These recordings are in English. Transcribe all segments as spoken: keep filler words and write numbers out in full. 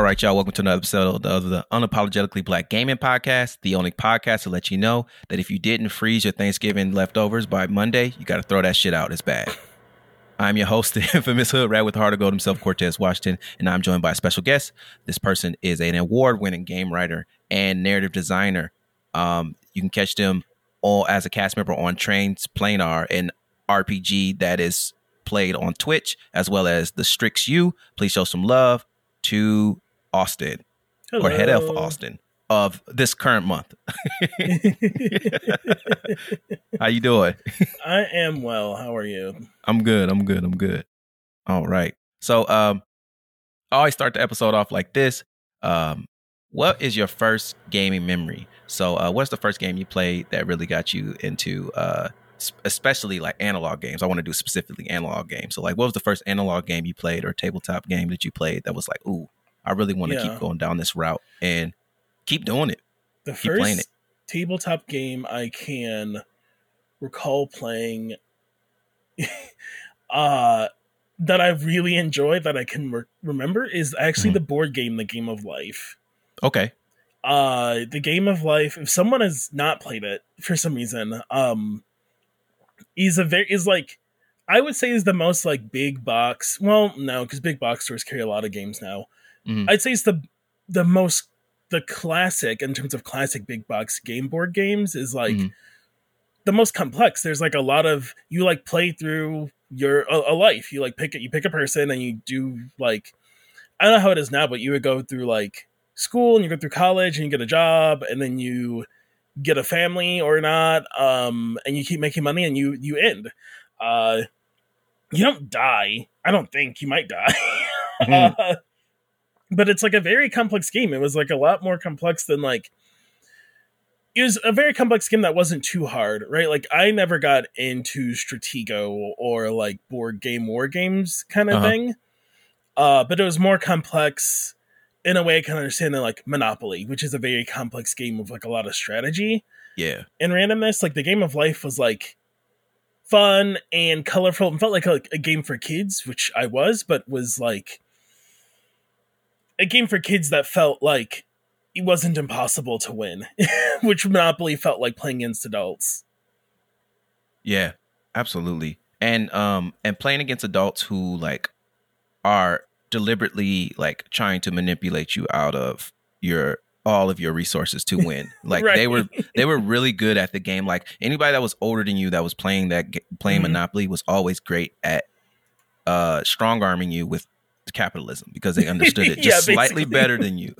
right, y'all. Welcome to another episode of the Unapologetically Black Gaming Podcast, the only podcast to let you know that if you didn't freeze your Thanksgiving leftovers by Monday, you got to throw that shit out. It's bad. I'm your host, the infamous hood rat with the heart of gold himself, Cortez Washington, and I'm joined by a special guest. This person is an award-winning game writer and narrative designer. Um, you can catch them all as a cast member on Trains Planar, an R P G that is played on Twitch, as well as the Strix U. Please show some love to Austin. Hello. Or Head Elf Austin of this current month. How you doing? I am well. How are you? I'm good. I'm good. I'm good. All right. So um, I always start the episode off like this. Um, what is your first gaming memory? So uh, what's the first game you played that really got you into uh, especially like analog games? I want to do specifically analog games. So like, what was the first analog game you played or tabletop game that you played that was like, ooh, I really want to yeah. keep going down this route and keep doing it. The keep first playing it. Tabletop game I can recall playing uh, that I really enjoy that I can re- remember is actually mm-hmm. the board game, The Game of Life. Okay. Uh, The Game of Life, if someone has not played it for some reason, um, is a very, is like, I would say is the most like big box. Well, no, because big box stores carry a lot of games now. Mm-hmm. I'd say it's the the most the classic in terms of classic big box game board games is like mm-hmm. the most complex. There's like a lot of you like play through your a, a life. You like pick it. You pick a person and you do like I don't know how it is now, but you would go through like school and you go through college and you get a job and then you get a family or not, um, and you keep making money and you you end. Uh, you don't die. I don't think you might die. Mm-hmm. uh, But it's like a very complex game. It was like a lot more complex than like, it was a very complex game that wasn't too hard, right? Like I never got into Stratego or like board game war games kind of uh-huh. thing. Uh, but it was more complex in a way I can understand than like Monopoly, which is a very complex game with like a lot of strategy. Yeah. And randomness, like the Game of Life was like fun and colorful and felt like a, a game for kids, which I was, but was like, a game for kids that felt like it wasn't impossible to win, which Monopoly felt like playing against adults. Yeah, absolutely. And um, and playing against adults who like are deliberately like trying to manipulate you out of your all of your resources to win. Like right. they were they were really good at the game. Like anybody that was older than you that was playing that playing mm-hmm. Monopoly was always great at uh, strong arming you with capitalism because they understood it just yeah, slightly better than you.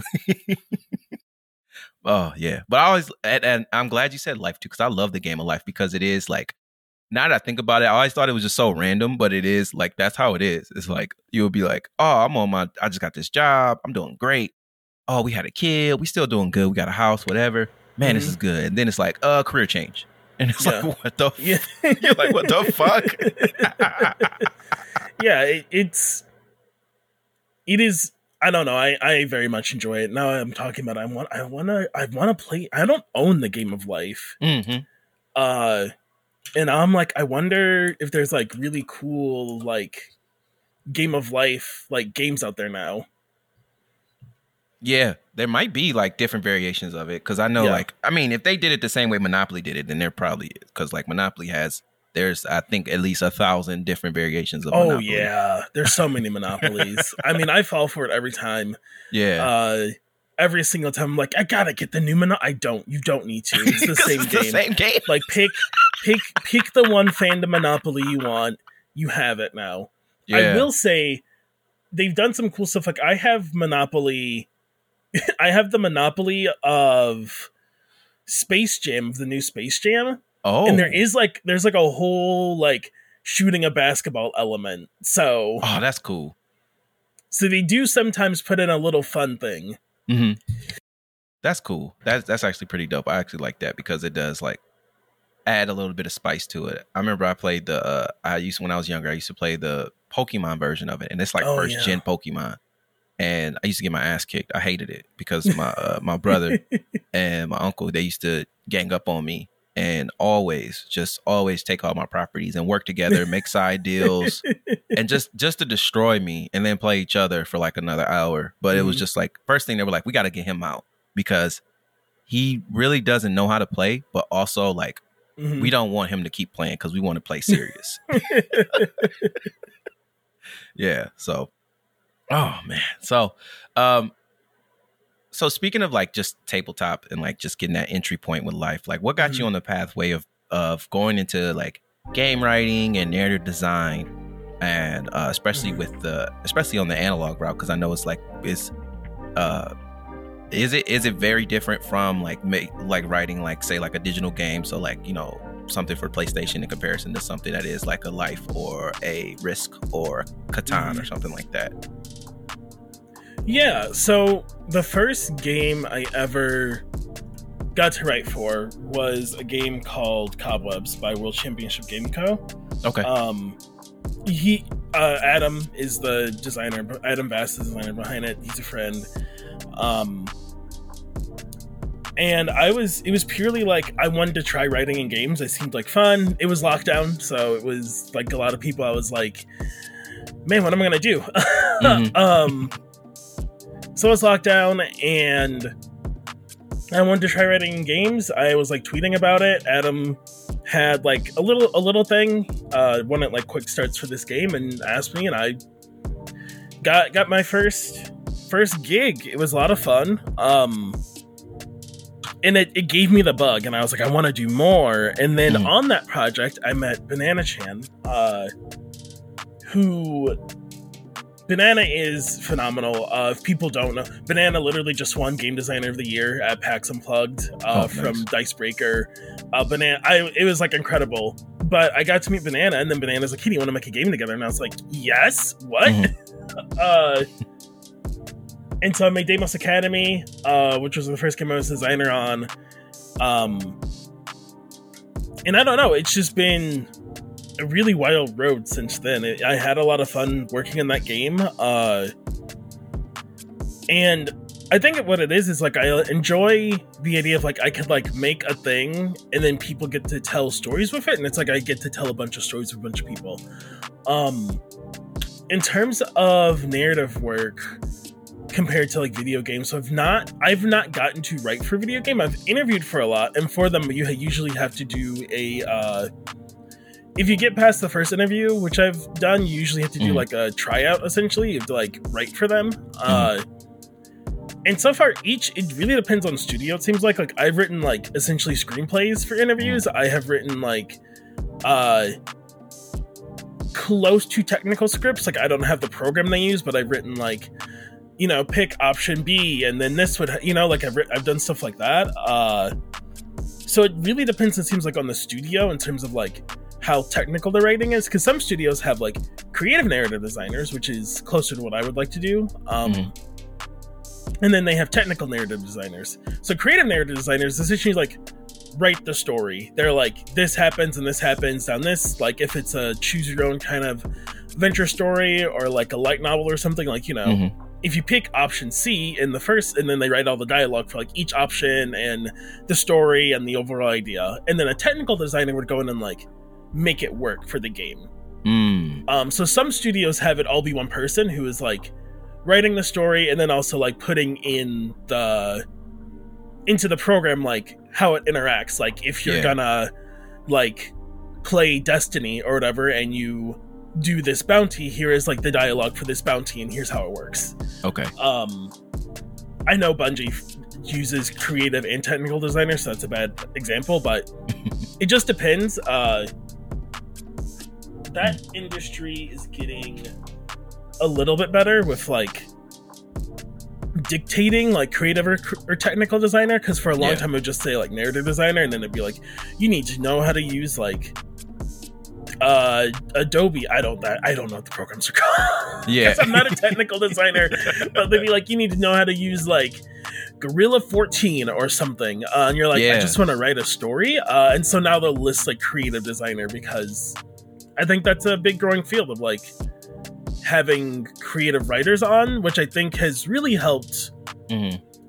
Oh yeah, but I always and, and I'm glad you said life too because I love the Game of Life because it is like now that I think about it, I always thought it was just so random, but it is like that's how it is. It's like you'll be like, oh, I'm on my, I just got this job, I'm doing great. Oh, we had a kid, we still doing good, we got a house, whatever. Man, mm-hmm. this is good. And then it's like, uh, career change, and it's yeah. like, what the? F-? Yeah. You're like, what the fuck? Yeah, it, it's. It is. I don't know. I, I very much enjoy it. Now I'm talking about. I want. I want to. I want to play. I don't own the Game of Life. Mm-hmm. Uh, and I'm like, I wonder if there's like really cool like Game of Life like games out there now. Yeah, there might be like different variations of it because I know yeah. like I mean if they did it the same way Monopoly did it, then there probably is because like Monopoly has. There's, I think, at least a thousand different variations of oh, Monopoly. Oh, yeah. There's so many Monopolies. I mean, I fall for it every time. Yeah. Uh, every single time, I'm like, I gotta get the new Monopoly. I don't. You don't need to. It's the same it's game. the same game. Like, pick, pick, pick the one fandom Monopoly you want. You have it now. Yeah. I will say, they've done some cool stuff. Like, I have Monopoly. I have the Monopoly of Space Jam, of the new Space Jam. Oh. And there is like there's like a whole like shooting a basketball element. So oh, that's cool. So they do sometimes put in a little fun thing. Mm-hmm. That's cool. That's that's actually pretty dope. I actually like that because it does like add a little bit of spice to it. I remember I played the uh, I used when I was younger. I used to play the Pokemon version of it, and it's like oh, first yeah. gen Pokemon. And I used to get my ass kicked. I hated it because my uh, my brother and my uncle they used to gang up on me. and always, just always take all my properties and work together, make side deals, and just just to destroy me and then play each other for like another hour. But mm-hmm. it was just like, first thing they were like, we got to get him out because he really doesn't know how to play, but also like, mm-hmm. we don't want him to keep playing because we want to play serious. Yeah. So, oh man. So, um, so speaking of like just tabletop and like just getting that entry point with life, like what got mm-hmm. you on the pathway of, of going into like game writing and narrative design, and uh, especially mm-hmm. with the, especially on the analog route? Cause I know it's like, it's, uh, is it, is it very different from like, make, like writing, like say like a digital game? So like, you know, something for PlayStation in comparison to something that is like a Life or a Risk or Catan mm-hmm. or something like that. Yeah, so the first game I ever got to write for was a game called Cobwebs by World Championship Game Co. Okay. Um, he uh, Adam is the designer. Adam Bass is the designer behind it. He's a friend. Um, and I was, it was purely like I wanted to try writing in games. It seemed like fun. It was lockdown, so it was like a lot of people. I was like, man, what am I gonna do? Mm-hmm. um. So it's lockdown, and I wanted to try writing in games. I was like tweeting about it. Adam had like a little a little thing, uh, wanted like quick starts for this game, and asked me, and I got got my first first gig. It was a lot of fun, um, and it, it gave me the bug, and I was like, I want to do more. And then mm. on that project, I met Banana Chan, uh, who. Banana is phenomenal. Uh, if people don't know, Banana literally just won Game Designer of the Year at PAX Unplugged uh, oh, from nice. Dicebreaker. Uh, Banana, I, it was like incredible. But I got to meet Banana, and then Banana's like, "Hey, do you want to make a game together?" And I was like, "Yes, what?" Mm-hmm. uh, and so I made Deimos Academy, uh, which was the first game I was designer on. Um, and I don't know, it's just been a really wild road since then. It, I had a lot of fun working in that game, uh, and I think what it is is like I enjoy the idea of like I could like make a thing and then people get to tell stories with it, and it's like I get to tell a bunch of stories with a bunch of people. Um, in terms of narrative work compared to like video games, so I've not I've not gotten to write for video game. I've interviewed for a lot, and for them you usually have to do a. Uh, If you get past the first interview, which I've done, you usually have to do mm. like a tryout, essentially. You have to like write for them. Mm. Uh, and so far, each, it really depends on the studio. It seems like, like I've written like essentially screenplays for interviews. Mm. I have written like uh, close to technical scripts. Like I don't have the program they use, but I've written like, you know, pick option B and then this would, you know, like I've, written, I've done stuff like that. Uh, so it really depends, it seems like, on the studio in terms of like, how technical the writing is, because some studios have like creative narrative designers, which is closer to what I would like to do, um, mm-hmm. and then they have technical narrative designers. So creative narrative designers essentially like write the story. They're like, this happens and this happens down this, like if it's a choose your own kind of adventure story or like a light novel or something, like, you know, mm-hmm. if you pick option C in the first, and then they write all the dialogue for like each option and the story and the overall idea, and then a technical designer would go in and like make it work for the game. Mm. Um, so some studios have it all be one person who is like writing the story and then also like putting in the into the program like how it interacts. Like if you're yeah. gonna like play Destiny or whatever and you do this bounty, here is like the dialogue for this bounty and here's how it works. Okay. Um, I know Bungie f- uses creative and technical designers, so that's a bad example, but it just depends. Uh, that industry is getting a little bit better with like dictating like creative or, or technical designer, because for a long yeah. time it would just say like narrative designer, and then it'd be like you need to know how to use like uh Adobe. I don't that I don't know what the programs are called. Yeah, I'm not a technical designer, but they'd be like you need to know how to use like Gorilla fourteen or something, uh, and you're like yeah. I just want to write a story, uh, and so now they'll list like creative designer, because I think that's a big growing field of like having creative writers on, which I think has really helped mm-hmm.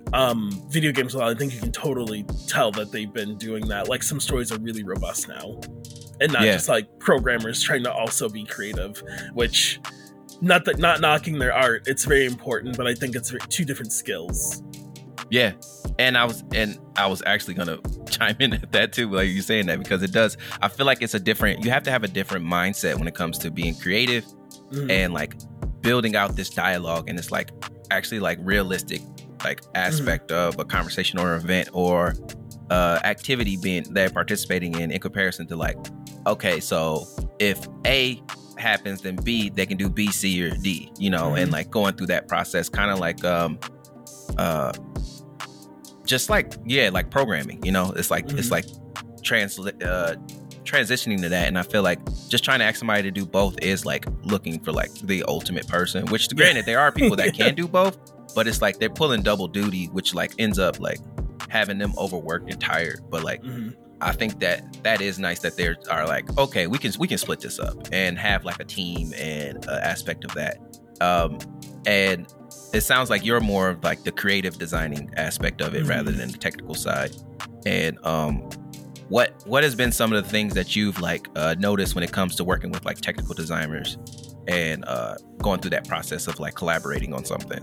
um, video games a lot, I think you can totally tell that they've been doing that. Like, some stories are really robust now, and not yeah. just like programmers trying to also be creative. Which, not that not knocking their art, it's very important, but I think it's two different skills. Yeah, and I was and I was actually gonna chime in at that too, like you saying that, because it does. I feel like it's a different. You have to have a different mindset when it comes to being creative mm-hmm. and like building out this dialogue, and it's like actually like realistic like aspect mm-hmm. of a conversation or event or uh, activity being they're participating in, in comparison to like, okay, so if A happens, then B they can do B, C, or D, you know, mm-hmm. and like going through that process, kind of like um uh. Just like, yeah, like programming, you know, it's like, mm-hmm. it's like trans, uh, transitioning to that. And I feel like just trying to ask somebody to do both is like looking for like the ultimate person, which granted, there are people that can do both, but it's like they're pulling double duty, which like ends up like having them overworked and tired. But like, mm-hmm. I think that that is nice that they are like, okay, we can, we can split this up and have like a team and uh, aspect of that. Um, and it sounds like you're more of like the creative designing aspect of it mm-hmm. rather than the technical side. And um, what what has been some of the things that you've like uh, noticed when it comes to working with like technical designers and uh, going through that process of like collaborating on something?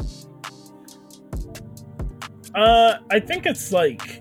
Uh, I think it's like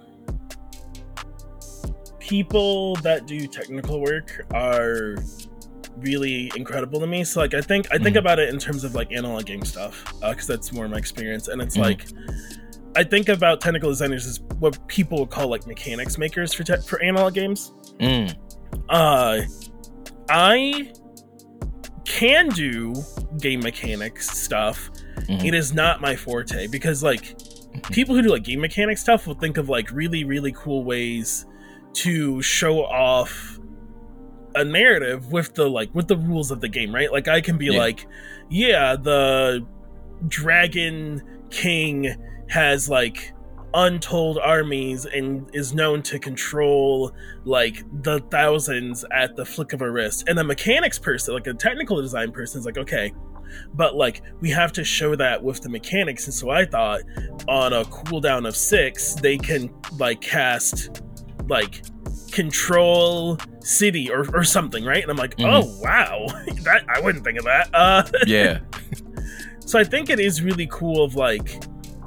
people that do technical work are really incredible to me. So like I think I think mm-hmm. about it in terms of like analog game stuff, because uh, that's more my experience. And it's mm-hmm. like I think about technical designers as what people would call like mechanics makers for te- for analog games. Mm. Uh, I can do game mechanics stuff. Mm-hmm. It is not my forte, because like mm-hmm. people who do like game mechanics stuff will think of like really really cool ways to show off a narrative with the like with the rules of the game, right? Like I can be yeah. like, yeah, the Dragon King has like untold armies and is known to control like the thousands at the flick of a wrist. And a mechanics person, like a technical design person, is like, okay, but like we have to show that with the mechanics. And so I thought on a cooldown of six, they can like cast like control city or, or something, right? And I'm like, mm-hmm. oh wow, that I wouldn't think of that. Uh, yeah. So I think it is really cool of like,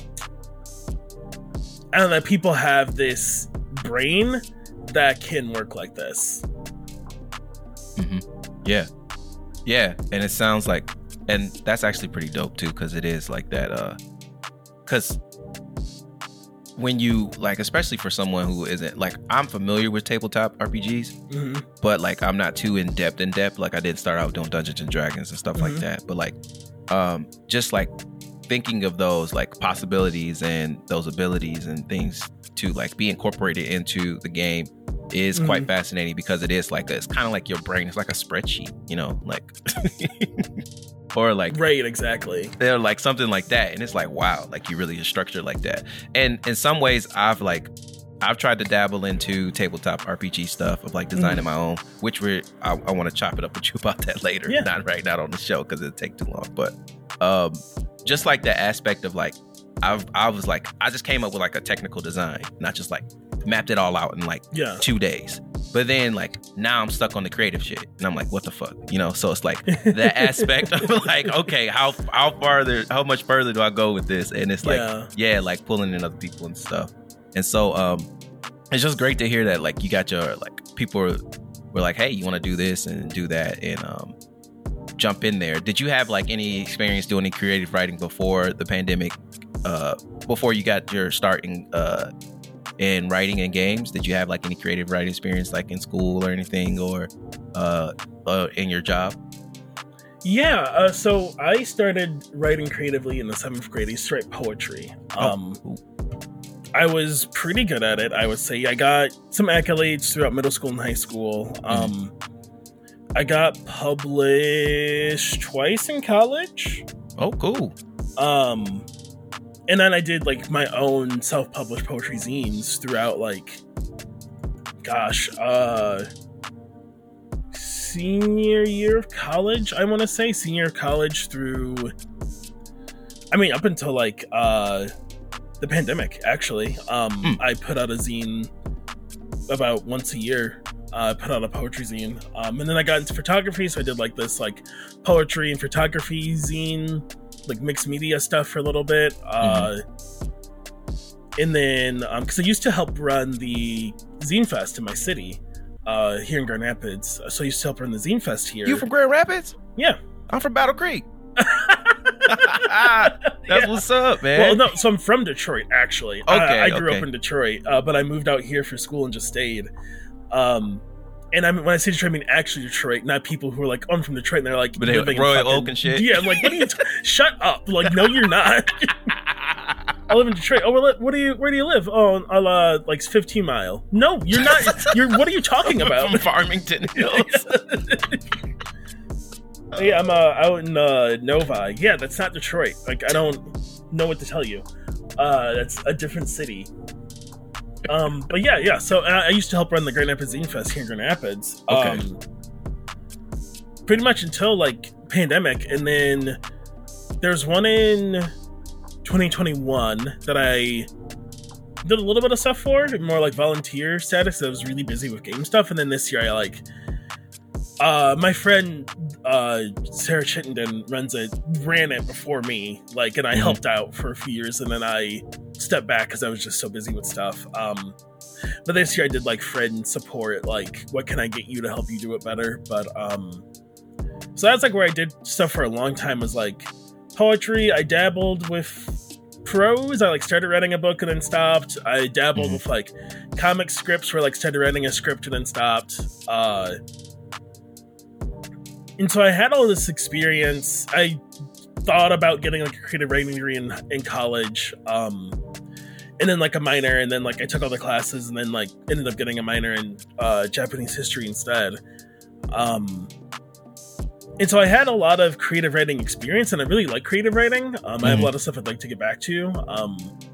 I don't know, people have this brain that can work like this. Mm-hmm. Yeah, yeah, and it sounds like, and that's actually pretty dope too, because it is like that. Uh, because. When you like, especially for someone who isn't like, I'm familiar with tabletop R P Gs, mm-hmm. but like I'm not too in depth in depth. Like I didn't start out doing Dungeons and Dragons and stuff mm-hmm. like that. But like, um, just like thinking of those like possibilities and those abilities and things to like be incorporated into the game is mm-hmm. quite fascinating, because it is like a, it's kind of like your brain. It's like a spreadsheet, you know, like. Or like right, exactly. They're like something like that, and it's like wow, like you really structured like that. And in some ways, I've like I've tried to dabble into tabletop R P G stuff of like designing mm. my own, which we're I, I want to chop it up with you about that later. Yeah. Not right, not on the show because it'd take too long. But um, just like the aspect of like I've I was like I just came up with like a technical design, not just like mapped it all out in like yeah. two days. But then like now I'm stuck on the creative shit, and I'm like, what the fuck, you know? So it's like that aspect of like, okay, how how farther, how much further do I go with this? And it's like, yeah, yeah like pulling in other people and stuff. And so um, it's just great to hear that like you got your like people were, were like, hey, you want to do this and do that and um, jump in there. Did you have like any experience doing any creative writing before the pandemic? Uh, before you got your start in uh. in writing and games? Did you have like any creative writing experience like in school or anything, or uh, uh in your job? Yeah, uh, so I started writing creatively in the seventh grade. I used to write poetry. Um, oh. I was pretty good at it, I would say. I got some accolades throughout middle school and high school. Um, mm-hmm. I got published twice in college. Oh, cool. Um, and then I did like my own self-published poetry zines throughout like, gosh, uh, senior year of college, I want to say. Senior year of college through, I mean, up until like uh, the pandemic, actually. Um, Mm. I put out a zine about once a year. I uh, put out a poetry zine. Um, and then I got into photography, so I did like this like poetry and photography zine, like mixed media stuff for a little bit. Uh, mm-hmm. And then, um, because I used to help run the Zine Fest in my city, uh, here in Grand Rapids. So I used to help run the Zine Fest here. You from Grand Rapids? Yeah. I'm from Battle Creek. That's yeah. what's up, man. Well, no, so I'm from Detroit, actually. Okay, I, I grew okay. up in Detroit, uh, but I moved out here for school and just stayed. Um, and I mean, when I say Detroit, I mean actually Detroit, not people who are like, oh, I'm from Detroit, and they're like, but they like Royal fucking, Oak and shit. Yeah, I'm like, what are you? T- Shut up! Like, no, you're not. I live in Detroit. Oh, well, what do you? Where do you live? Oh, uh, like fifteen mile. No, you're not. You're. What are you talking about? From Farmington Hills. Yeah, I'm uh, out in uh, Novi. Yeah, that's not Detroit. Like, I don't know what to tell you. Uh, that's a different city. Um, but yeah, yeah. So uh, I used to help run the Grand Rapids Zine Fest here in Grand Rapids. Okay. Um, pretty much until like pandemic, and then there's one in twenty twenty-one that I did a little bit of stuff for, more like volunteer status. I was really busy with game stuff, and then this year I like. Uh, my friend uh, Sarah Chittenden runs it, ran it before me, like, and I mm-hmm. helped out for a few years, and then I stepped back because I was just so busy with stuff. Um, but this year I did like friend support, like, what can I get you to help you do it better? But um, so that's like where I did stuff for a long time, was like poetry. I dabbled with prose. I like started writing a book and then stopped. I dabbled mm-hmm. with like comic scripts, where like started writing a script and then stopped. Uh, And so I had all this experience. I thought about getting like a creative writing degree in, in college, um, and then like a minor, and then like I took all the classes, and then like ended up getting a minor in uh, Japanese history instead. Um, and so I had a lot of creative writing experience, and I really like creative writing. Um, mm-hmm. I have a lot of stuff I'd like to get back to. Um,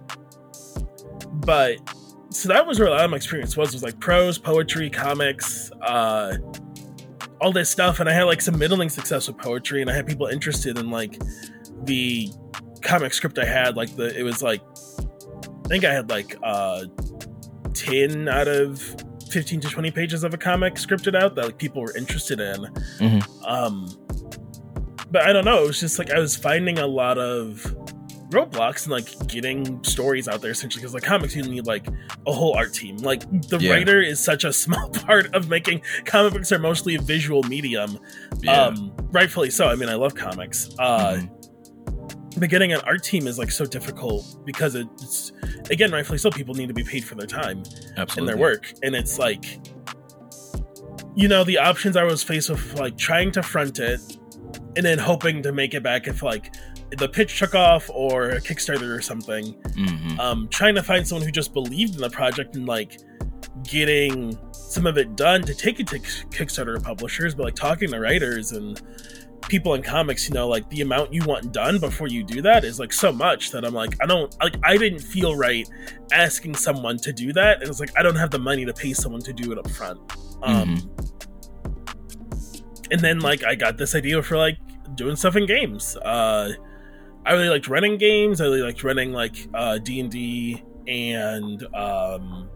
but so that was where a lot of my experience was, was like prose, poetry, comics, uh, all this stuff. And I had like some middling success with poetry, and I had people interested in like the comic script I had. Like the, it was like, I think I had like uh, ten out of fifteen to twenty pages of a comic scripted out that like people were interested in. Mm-hmm. Um, but I don't know. It was just like, I was finding a lot of roadblocks and like getting stories out there, essentially, because like comics, you need like a whole art team. Like the yeah. writer is such a small part of making comic books. Are mostly a visual medium. Yeah. Um, rightfully so. I mean, I love comics. Uh, mm-hmm. But getting an art team is like so difficult because it's, again, rightfully so, people need to be paid for their time Absolutely. And their work. And it's like, you know, the options I was faced with, like trying to front it and then hoping to make it back if like the pitch took off or a Kickstarter or something. Mm-hmm. Um, trying to find someone who just believed in the project and like getting some of it done to take it to Kickstarter publishers, but like talking to writers and people in comics, you know, like the amount you want done before you do that is like so much that I'm like, I don't like, I didn't feel right asking someone to do that. And it's like, I don't have the money to pay someone to do it up front. Um, mm-hmm. And then like, I got this idea for like doing stuff in games. Uh, I really liked running games. I really liked running like uh, D and D and um,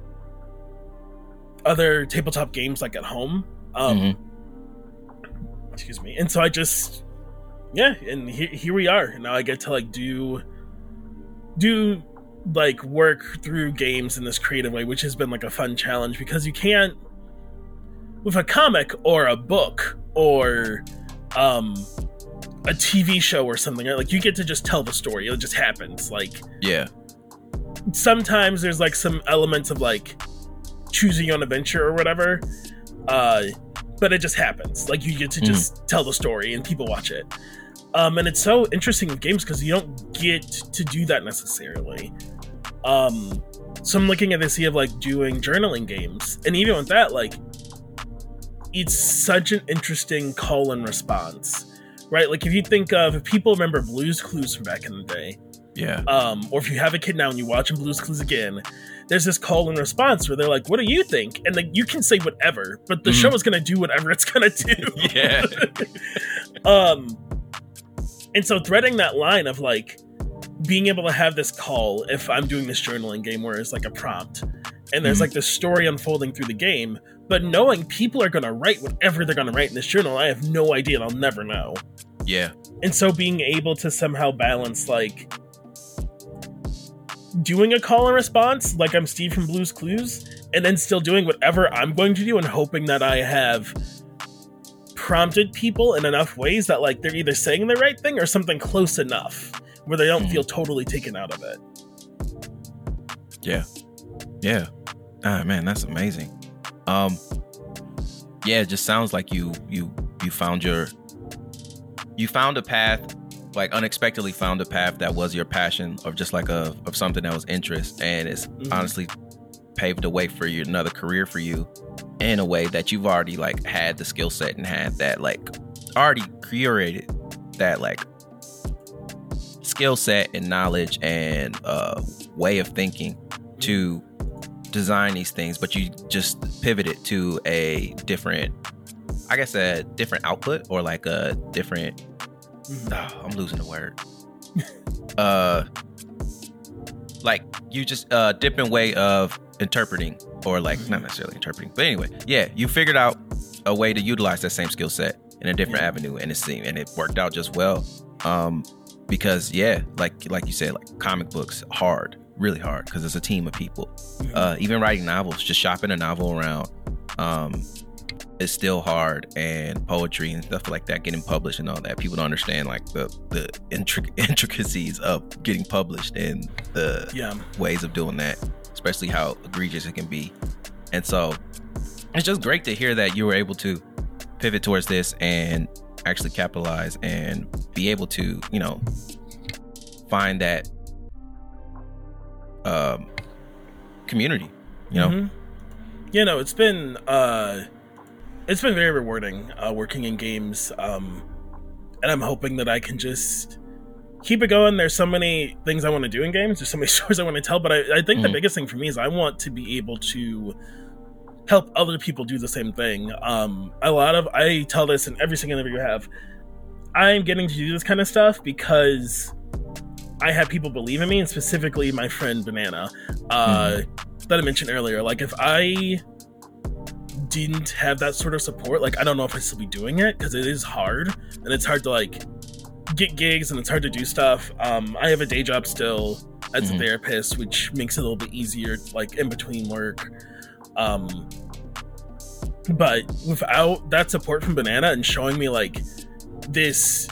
other tabletop games like at home. Um, mm-hmm. Excuse me. And so I just, yeah, and he- here we are. Now I get to like do, do like work through games in this creative way, which has been like a fun challenge because you can't, with a comic or a book or um, a T V show or something, right? Like you get to just tell the story. It just happens. Like, yeah. Sometimes there's like some elements of like choosing your own adventure or whatever. Uh, but it just happens. Like you get to just mm. tell the story and people watch it. Um, and it's so interesting with games because you don't get to do that necessarily. Um, so I'm looking at this idea of like doing journaling games. And even with that, like, it's such an interesting call and response, right? Like if you think of, if people remember Blue's Clues from back in the day, yeah. Um, or if you have a kid now and you're watching Blue's Clues again, there's this call and response where they're like, what do you think? And like, you can say whatever, but the mm. show is going to do whatever it's going to do. Yeah. um, and so threading that line of like, being able to have this call if I'm doing this journaling game where it's like a prompt and there's mm-hmm. like this story unfolding through the game, but knowing people are going to write whatever they're going to write in this journal, I have no idea and I'll never know. Yeah. And so being able to somehow balance like doing a call and response, like I'm Steve from Blue's Clues, and then still doing whatever I'm going to do and hoping that I have prompted people in enough ways that like they're either saying the right thing or something close enough where they don't mm-hmm. feel totally taken out of it. Yeah. Yeah. Ah, man, that's amazing. Um, yeah, it just sounds like you, you, you found your, you found a path, like unexpectedly found a path that was your passion or just like a, of something that was interest. And it's mm-hmm. honestly paved the way for you, another career for you in a way that you've already like had the skill set and had that like already curated that like skill set and knowledge and uh, way of thinking to design these things, but you just pivoted to a different, I guess a different output or like a different, oh, I'm losing the word. uh, like you just a uh, different way of interpreting or like not necessarily interpreting, but anyway, yeah, you figured out a way to utilize that same skill set in a different yeah. avenue, and it seemed and it worked out just well. Um, because yeah, like like you said, like comic books hard, really hard because it's a team of people. Mm-hmm. Uh, even writing novels, just shopping a novel around, um, is still hard, and poetry and stuff like that, getting published and all that. People don't understand like the the intric- intricacies of getting published and the yeah. ways of doing that, especially how egregious it can be. And so it's just great to hear that you were able to pivot towards this and actually capitalize and be able to, you know, find that um, community, you know? Mm-hmm. You know, it's been uh, it's been very rewarding uh, working in games, um, and I'm hoping that I can just keep it going. There's so many things I want to do in games. There's so many stories I want to tell, but I, I think mm-hmm. the biggest thing for me is I want to be able to help other people do the same thing. Um, a lot of, I tell this in every single interview I have, I'm getting to do this kind of stuff because I have people believe in me, and specifically my friend Banana, uh, mm-hmm. that I mentioned earlier. Like if I didn't have that sort of support, like I don't know if I'd still be doing it, because it is hard, and it's hard to like get gigs, and it's hard to do stuff. Um, I have a day job still as mm-hmm. a therapist, which makes it a little bit easier, like in between work. Um, but without that support from Banana and showing me like this,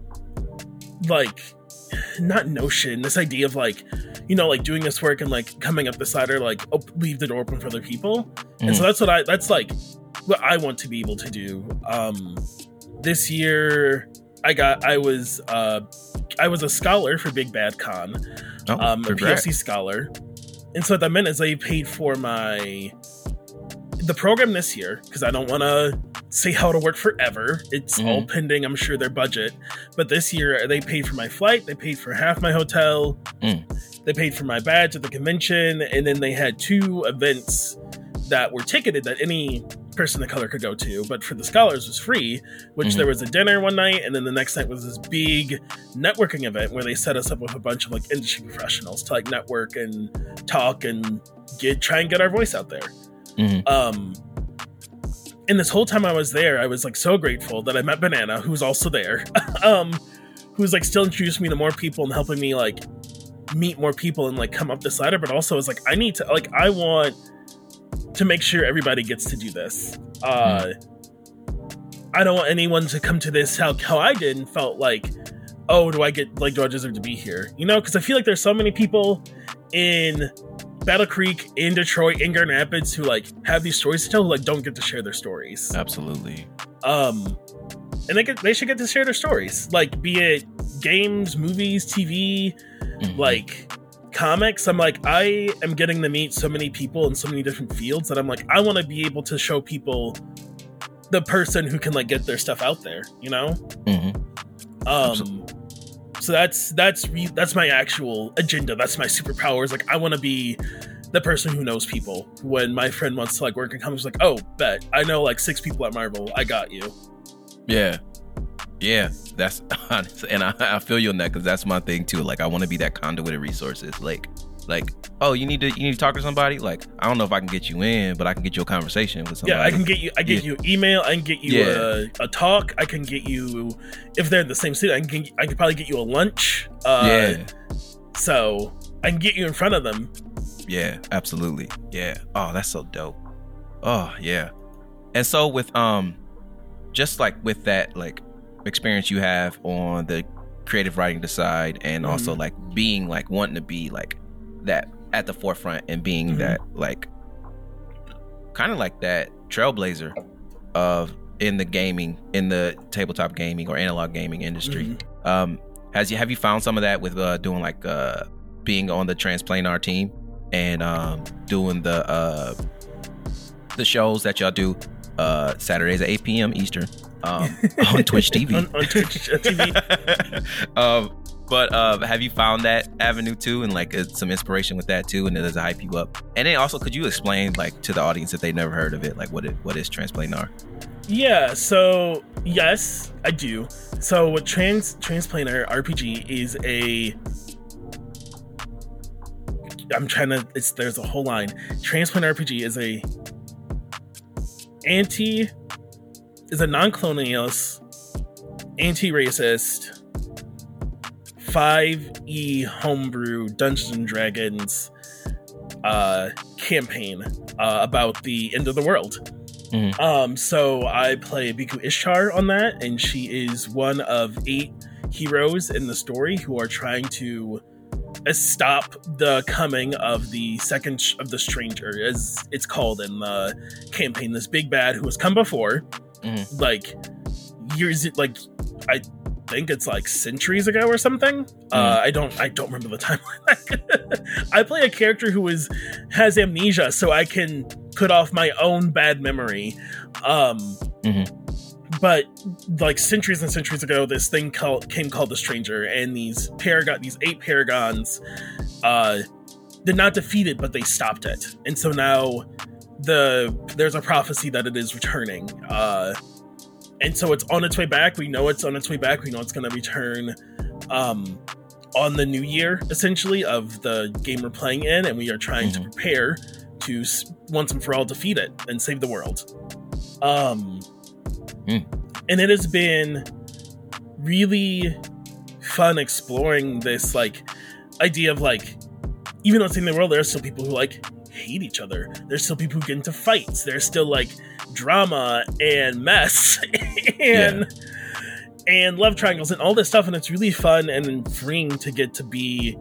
like not notion, this idea of like, you know, like doing this work and like coming up the ladder, like oh, leave the door open for other people. Mm-hmm. And so that's what I, that's like what I want to be able to do. Um, this year I got, I was, uh, I was a scholar for Big Bad Con, oh, um, a P L C scholar. And so at the minute, they paid for my the program this year, because I don't want to say how it'll work forever. It's mm-hmm. all pending, I'm sure, their budget. But this year, they paid for my flight. They paid for half my hotel. Mm. They paid for my badge at the convention. And then they had two events that were ticketed that any person of color could go to. But for the scholars, it was free, which mm-hmm. there was a dinner one night. And then the next night was this big networking event where they set us up with a bunch of like industry professionals to like network and talk and get try and get our voice out there. Mm-hmm. Um, and this whole time I was there, I was like so grateful that I met Banana, who was also there, um, who was like still introducing me to more people and helping me like meet more people and like come up this ladder. But also was like, I need to like, I want to make sure everybody gets to do this. Uh, mm-hmm. I don't want anyone to come to this how, how I did and felt like, oh, do I get like, do I deserve to be here? You know, because I feel like there's so many people in Battle Creek, in Detroit, in Grand Rapids who like have these stories to tell who like don't get to share their stories. Absolutely. Um, and they get they should get to share their stories, like be it games, movies, T V, mm-hmm. like comics. I'm like I am getting to meet so many people in so many different fields that I'm like I want to be able to show people the person who can like get their stuff out there. You know. Mm-hmm. Um. Absolutely. So that's that's re- that's my actual agenda. That's my superpowers. Like I want to be the person who knows people. When my friend wants to like work in comics, like, oh, bet I know like six people at Marvel. I got you. Yeah, Yeah, that's honest, and I, I feel you on that because that's my thing too. Like, I want to be that conduit of resources. Like, like, oh, you need to you need to talk to somebody. Like, I don't know if I can get you in, but I can get you a conversation with somebody. Yeah, I can get you. I get yeah. you email. I can get you yeah. a, a talk. I can get you if they're in the same city. I can. I can probably get you a lunch. Uh, yeah. So I can get you in front of them. Yeah, absolutely. Yeah. Oh, that's so dope. Oh, yeah. And so with um, just like with that like experience you have on the creative writing side, and mm-hmm. also like being like wanting to be like that at the forefront and being mm-hmm. that like kind of like that trailblazer of in the gaming, in the tabletop gaming or analog gaming industry. Mm-hmm. Um, has you have you found some of that with uh, doing like uh, being on the Transplanar team and um, doing the uh, the shows that y'all do uh, Saturdays at eight p.m. Eastern um, on Twitch T V. on, on Twitch T V. um, but uh, have you found that avenue too, and like uh, some inspiration with that too, and does it hype you up? And then also, could you explain like to the audience if they never heard of it, like what it what is Transplanar? Yeah, so yes, I do. So what Trans Transplanar R P G is a I'm trying to it's there's a whole line. Transplanar R P G is a anti is a non-colonialist, anti-racist five E homebrew Dungeons and Dragons uh campaign uh, about the end of the world. Mm-hmm. Um, so I play Bhikkhu Ishtar on that, and she is one of eight heroes in the story who are trying to uh, stop the coming of the second sh- of the stranger, as it's called in the campaign. This big bad who has come before, mm-hmm. like years, like I think it's like centuries ago or something. Mm-hmm. Uh, I don't, I don't remember the timeline. I play a character who is has amnesia, so I can put off my own bad memory. Um, mm-hmm. But like centuries and centuries ago, this thing called, came called the Stranger, and these paragon, these eight paragons, uh, did not defeat it, but they stopped it. And so now the there's a prophecy that it is returning. Uh, and so it's on its way back. We know it's on its way back. We know it's going to return um, on the new year, essentially, of the game we're playing in, and we are trying mm-hmm. to prepare to once and for all defeat it and save the world. Um, mm. And it has been really fun exploring this like idea of like, even though it's in the world, there are still people who like hate each other. There's still people who get into fights. There's still like drama and mess and yeah. and love triangles and all this stuff. And it's really fun and freeing to get to be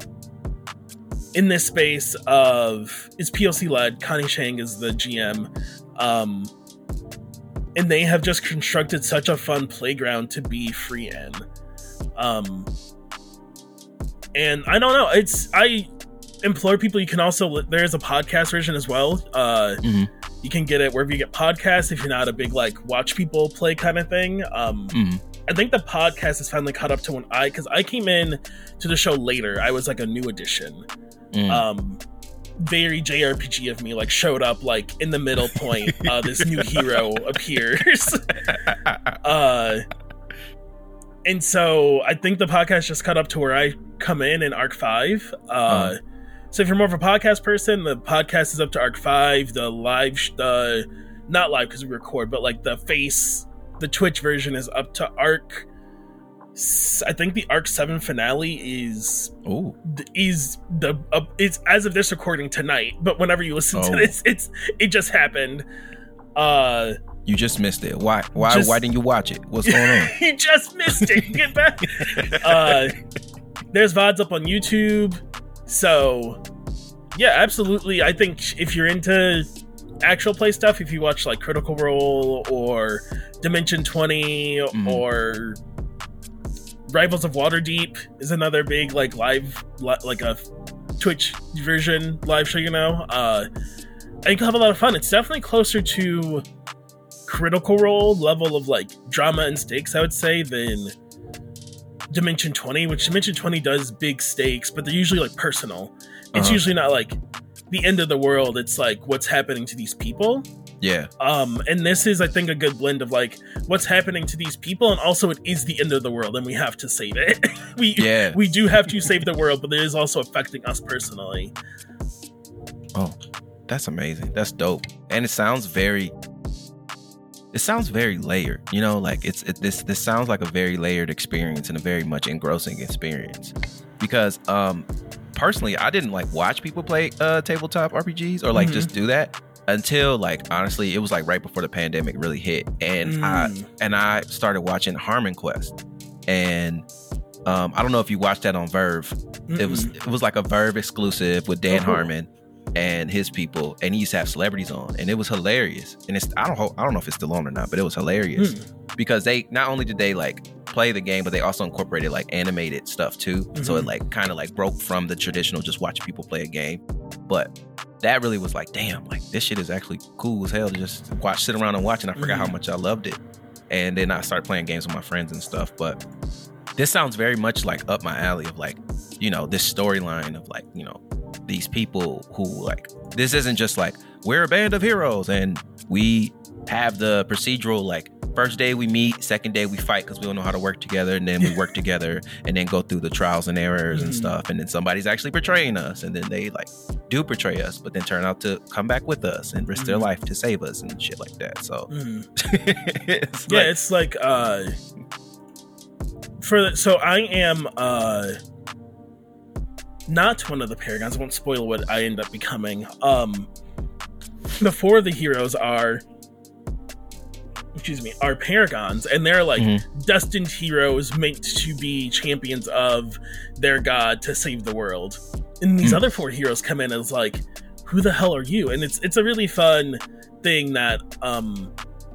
in this space of, it's P O C led. Connie Chang is the G M. Um, and they have just constructed such a fun playground to be free in. Um, and I don't know, it's, I implore people, you can also, there's a podcast version as well. Uh, mm-hmm. You can get it wherever you get podcasts if you're not a big, like, watch people play kind of thing. Um, mm-hmm. I think the podcast has finally caught up to when I, because I came in to the show later. I was like a new addition. Mm. Um, very J R P G of me, like showed up like in the middle point. Uh, this new hero appears. uh, and so I think the podcast just caught up to where I come in in Arc five. Uh, uh. So if you're more of a podcast person, the podcast is up to Arc five. The live, the not live because we record, but like the face, the Twitch version is up to Arc. I think the Arc seven finale is Ooh. is the uh, it's as of this recording tonight, but whenever you listen oh. to this, it's it just happened. Uh, you just missed it. Why? Why? Just, why didn't you watch it? What's going on? You just missed it. Get back. uh, there's V O Ds up on YouTube, so yeah, absolutely. I think if you're into actual play stuff, if you watch like Critical Role or Dimension twenty mm-hmm. or Rivals of Waterdeep is another big like live li- like a Twitch version live show, you know. Uh, I think you'll have a lot of fun. It's definitely closer to Critical Role level of like drama and stakes, I would say, than Dimension twenty, which Dimension twenty does big stakes, but they're usually like personal. It's uh-huh. usually not like the end of the world. It's like what's happening to these people. Yeah. Um, and this is, I think, a good blend of like what's happening to these people, and also it is the end of the world, and we have to save it. we yeah. we do have to save the world, but it is also affecting us personally. Oh, that's amazing. That's dope. And it sounds very. It sounds very layered. You know, like it's it, this. This sounds like a very layered experience and a very much engrossing experience. Because um, personally, I didn't like watch people play uh, tabletop R P Gs or like mm-hmm. just do that. Until like honestly, it was like right before the pandemic really hit, and mm. I and I started watching Harmon Quest, and um, I don't know if you watched that on Verve. Mm-mm. It was it was like a Verve exclusive with Dan oh, Harmon and his people, and he used to have celebrities on, and it was hilarious. And it's I don't I don't know if it's still on or not, but it was hilarious mm. because they not only did they like play the game, but they also incorporated like animated stuff too. Mm-hmm. So it like kind of like broke from the traditional just watch people play a game, but. That really was like, damn, like this shit is actually cool as hell to just watch, sit around and watch. And I forgot mm-hmm. how much I loved it. And then I started playing games with my friends and stuff. But this sounds very much like up my alley of like, you know, this storyline of like, you know, these people who like, this isn't just like, we're a band of heroes and we have the procedural like, first day we meet, second day we fight because we don't know how to work together, and then we work together and then go through the trials and errors and stuff, and then somebody's actually betraying us, and then they like do betray us, but then turn out to come back with us and risk mm. their life to save us and shit like that. So mm. it's yeah, like, it's like uh for the, so I am uh not one of the Paragons. I won't spoil what I end up becoming. Um, the four of the heroes are. Excuse me, are Paragons, and they're like mm-hmm. destined heroes meant to be champions of their god to save the world. And these mm-hmm. other four heroes come in as like, who the hell are you? And it's it's a really fun thing that um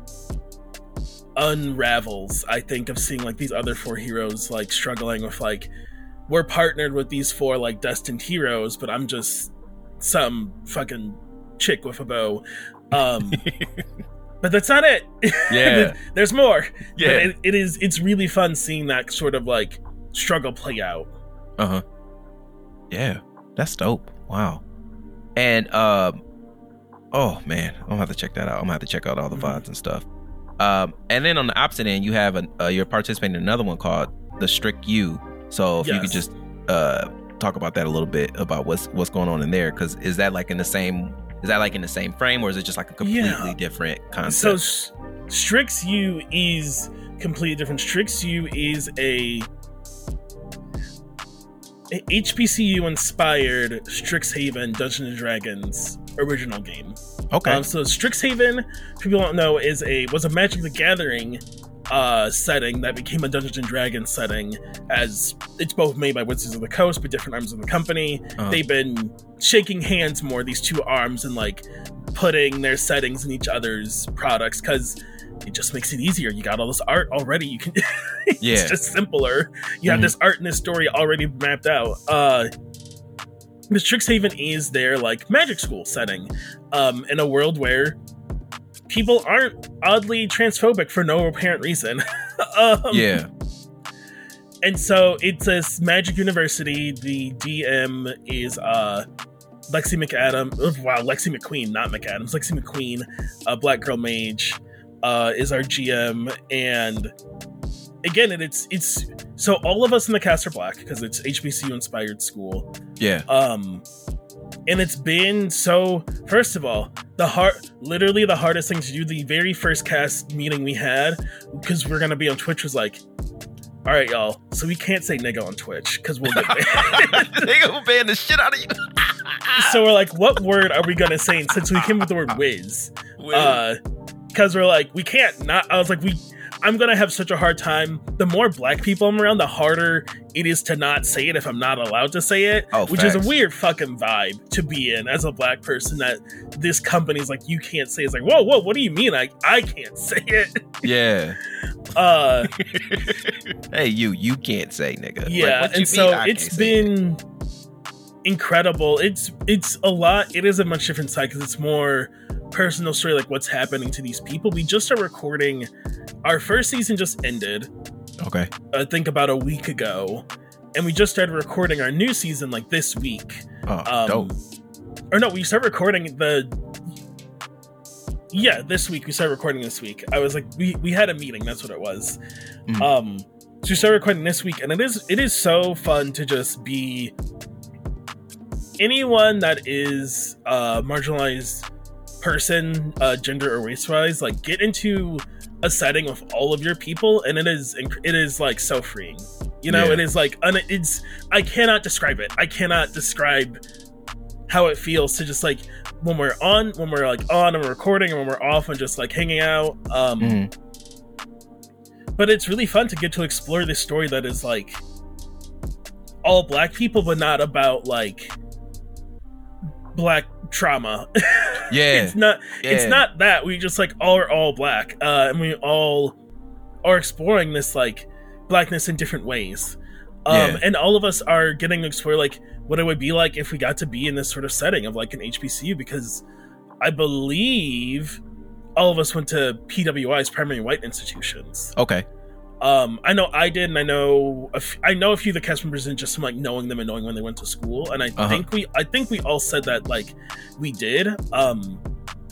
unravels, I think, of seeing like these other four heroes like struggling with like, we're partnered with these four like destined heroes, but I'm just some fucking chick with a bow. Um But that's not it. Yeah. There's more. Yeah. But it, it is, it's really fun seeing that sort of like struggle play out. Uh-huh. Yeah. That's dope. Wow. And, um, oh man, I'm gonna have to check that out. I'm gonna have to check out all the V O Ds and stuff. Um, and then on the opposite end, you have, an, uh, you're participating in another one called The Strict You. So if yes. you could just, uh, talk about that a little bit about what's, what's going on in there. Cause is that like in the same Is that like in the same frame, or is it just like a completely yeah. different concept? So, Strix U is completely different. Strix U is a, a H B C U inspired Strixhaven Dungeons and Dragons original game. Okay. Um, so Strixhaven, people don't know, is a was a Magic the Gathering uh, setting that became a Dungeons and Dragons setting, as it's both made by Wizards of the Coast, but different arms of the company. Uh-huh. They've been shaking hands more, these two arms, and like putting their settings in each other's products, because it just makes it easier. You got all this art already. You can it's yeah. just simpler. You mm-hmm. have this art and this story already mapped out. Uh the Strixhaven is their like magic school setting, um, in a world where people aren't oddly transphobic for no apparent reason. um, yeah. And so it's a magic university. The D M is uh, Lexi McAdams. Oh, wow, Lexi McQueen, not McAdams. Lexi McQueen, a black girl mage, uh, is our G M. And again, it's it's so all of us in the cast are black because it's H B C U inspired school. Yeah. Um, and it's been so. First of all, the hard, literally the hardest thing to do. The very first cast meeting we had, because we're gonna be on Twitch, was like, all right, y'all. So we can't say nigga on Twitch because we'll get banned. They gonna ban the shit out of you. So we're like, what word are we gonna say? And since we came with the word whiz, whiz. uh, because we're like, we can't not. I was like, we. I'm gonna have such a hard time. The more black people I'm around, the harder it is to not say it if I'm not allowed to say it. Oh, which facts. is a weird fucking vibe to be in as a black person. That this company's like, you can't say. It's like, whoa, whoa, what do you mean? I I can't say it. Yeah. uh. Hey, you you can't say nigga. Yeah, like, and so it's been it? incredible. It's it's a lot. It is a much different side because it's more personal story, like what's happening to these people. We just started recording. Our first season just ended. Okay. I think about a week ago. And we just started recording our new season like this week. Oh, um, dope. or no, we started recording the. Yeah, this week we started recording this week. I was like, we we had a meeting. That's what it was. Mm-hmm. Um, so we started recording this week, and it is it is so fun to just be anyone that is a marginalized person, uh, gender or race wise. Like, get into a setting with all of your people, and it is it is like so freeing. You know, yeah. It is like un- it's I cannot describe it. I cannot describe how it feels to just like when we're on, when we're like on and we're recording, and when we're off and just like hanging out. Um, mm. But it's really fun to get to explore this story that is like all black people, but not about like black trauma. Yeah, it's not. Yeah. It's not that we just like all are all black, uh, and we all are exploring this like blackness in different ways. Um, yeah. And all of us are getting to explore like what it would be like if we got to be in this sort of setting of like an H B C U, because I believe all of us went to P W I's, primary white institutions. Okay. Um, I know I did, and I know a f- I know a few of the cast members, and just from like knowing them and knowing when they went to school, and I uh-huh. think we I think we all said that like we did. Um,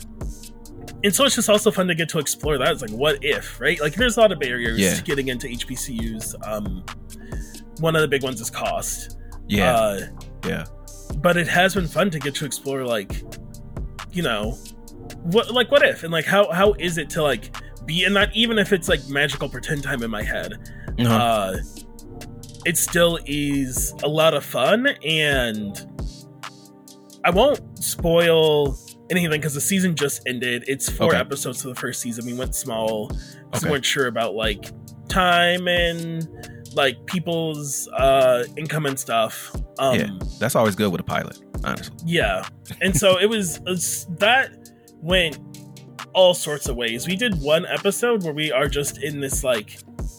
and so it's just also fun to get to explore that. It's like, what if, right? Like, there's a lot of barriers yeah. to getting into H B C Us. Um, one of the big ones is cost. Yeah. Uh, yeah. But it has been fun to get to explore, like, you know, what, like, what if, and like, how, how is it to like be in that, even if it's like magical pretend time in my head, uh-huh. uh, it still is a lot of fun. And I won't spoil anything because the season just ended. It's four okay. episodes to the first season. We went small because okay. we weren't sure about like time and like people's uh income and stuff. Um yeah, that's always good with a pilot, honestly. Yeah. And so it was, it was that went all sorts of ways. We did one episode where we are just in this like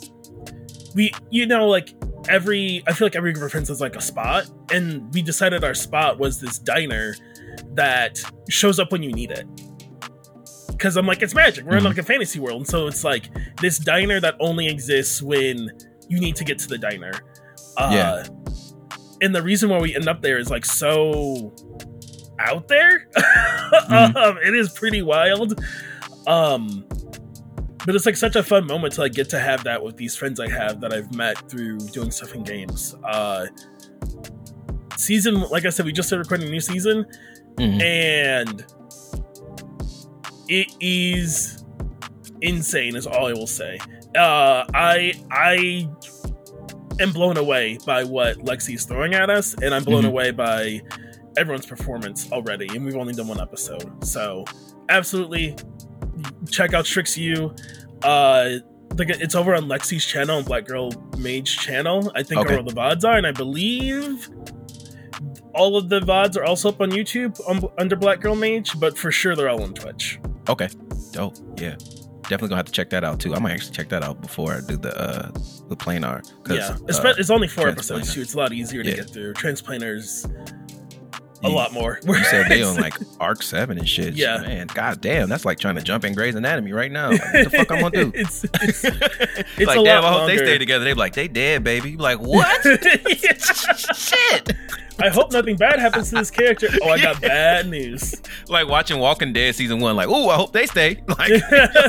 we you know like every I feel like every group of friends has like a spot, and we decided our spot was this diner that shows up when you need it. Because I'm like, it's magic. We're mm-hmm. in like a fantasy world, and so it's like this diner that only exists when you need to get to the diner. Uh, yeah. And the reason why we end up there is like so out there. Mm-hmm. um, it is pretty wild. Um, but it's like such a fun moment to like get to have that with these friends I have that I've met through doing stuff in games. Uh, season, like I said, we just started recording a new season, mm-hmm. and it is insane is all I will say. Uh, I I am blown away by what Lexi is throwing at us, and I'm blown mm-hmm. away by everyone's performance already, and we've only done one episode. So absolutely check out Strix U. Uh, it's over on Lexi's channel and Black Girl Mage channel. I think okay. all the V O Ds are, and I believe all of the V O Ds are also up on YouTube on, under Black Girl Mage, but for sure they're all on Twitch. Okay. Dope. Yeah. Definitely gonna have to check that out too. I might actually check that out before I do the uh the planar. Yeah, it's, uh, it's only four episodes too. It's a lot easier to yeah. get through. Transplaners, a you, lot more. You said they on like Arc seven and shit. Yeah, man, god damn, that's like trying to jump in Grey's Anatomy right now. Like, what the fuck I'm gonna do? it's it's, it's like a damn. lot I hope longer. they stay together. They be like, they dead, baby. You be like, what? Shit. I hope nothing bad happens to this character. Oh, I got bad news. Like watching Walking Dead season one, like, oh, I hope they stay. Like,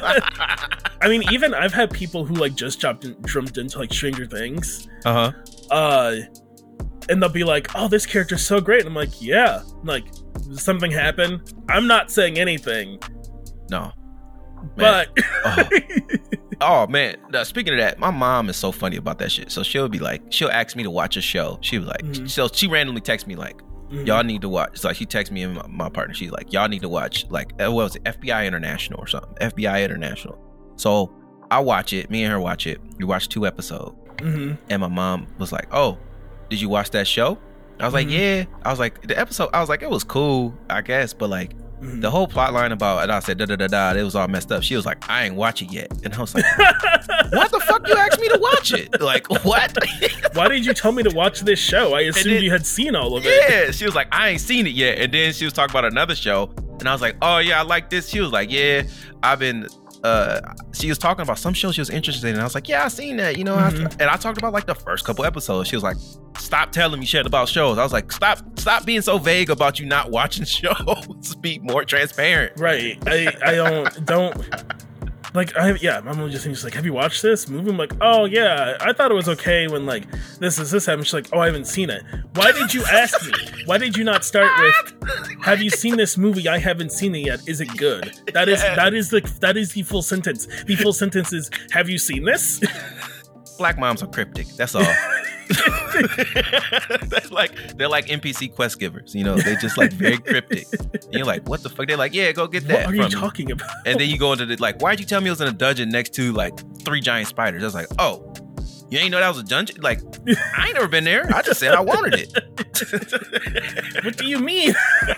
I mean, even I've had people who like just jumped in, jumped into like Stranger Things. Uh-huh. Uh and they'll be like, oh, this character's so great. And I'm like, yeah. I'm like, something happened. I'm not saying anything. No. Man. But oh. Oh man, now, speaking of that, my mom is so funny about that shit. So she'll be like, she'll ask me to watch a show. She'll be like, mm-hmm. so she randomly texts me like, mm-hmm. y'all need to watch. So like, she texts me and my, my partner. She's like, y'all need to watch like, what was it, F B I International or something? F B I International. So I watch it. Me and her watch it. We watched two episodes, mm-hmm. and my mom was like, "Oh, did you watch that show?" I was like, mm-hmm. "Yeah." I was like, the episode. I was like, it was cool, I guess, but like. Mm-hmm. The whole plot line about, and I said da da da da, it was all messed up. She was like, I ain't watch it yet, and I was like, what the fuck you asked me to watch it? Like, what? Why did you tell me to watch this show? I assumed then, you had seen all of it. Yeah, she was like, I ain't seen it yet, and then she was talking about another show, and I was like, oh yeah, I like this. She was like, yeah, I've been uh, she was talking about some show she was interested in. And I was like, yeah, I seen that, you know. Mm-hmm. I, and I talked about like the first couple episodes. She was like, stop telling me shit about shows. I was like, stop, stop being so vague about you not watching shows. Be more transparent. Right. I, I don't, don't. Like, I, yeah, my mom just thinks, like, have you watched this movie? I'm like, oh, yeah, I thought it was okay when, like, this is this happened. She's like, oh, I haven't seen it. Why did you ask me? Why did you not start with, have you seen this movie? I haven't seen it yet. Is it good? That is, yeah. that is the, that is the full sentence. The full sentence is, have you seen this? Black moms are cryptic. That's all. they're like they're like N P C quest givers, you know. They just like very cryptic. And you're like, what the fuck? They're like, yeah, go get that. What are you talking me. about? And then you go into the like, why'd you tell me it was in a dungeon next to like three giant spiders? I was like, oh, you ain't know that was a dungeon? Like, I ain't never been there. I just said I wanted it. What do you mean?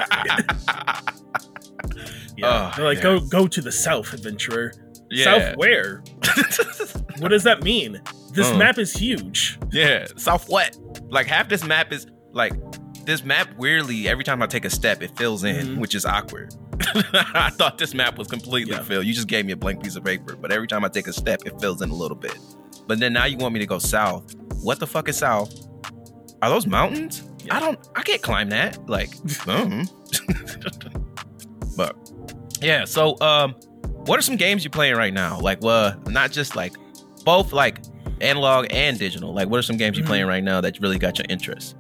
Yeah, oh, they're like, yeah. go go to the south, adventurer. Yeah. South where? What does that mean? This uh, map is huge. Yeah, south what? Like half this map is like this map. Weirdly, every time I take a step, it fills in, mm-hmm. which is awkward. I thought this map was completely yeah. filled. You just gave me a blank piece of paper, but every time I take a step, it fills in a little bit. But then now you want me to go south. What the fuck is south? Are those mountains? Yeah. I don't. I can't climb that. Like, um. But yeah. So, um, what are some games you're playing right now? Like, well, not just like both like. Analog and digital. Like, what are some games you're playing right now that really got your interest?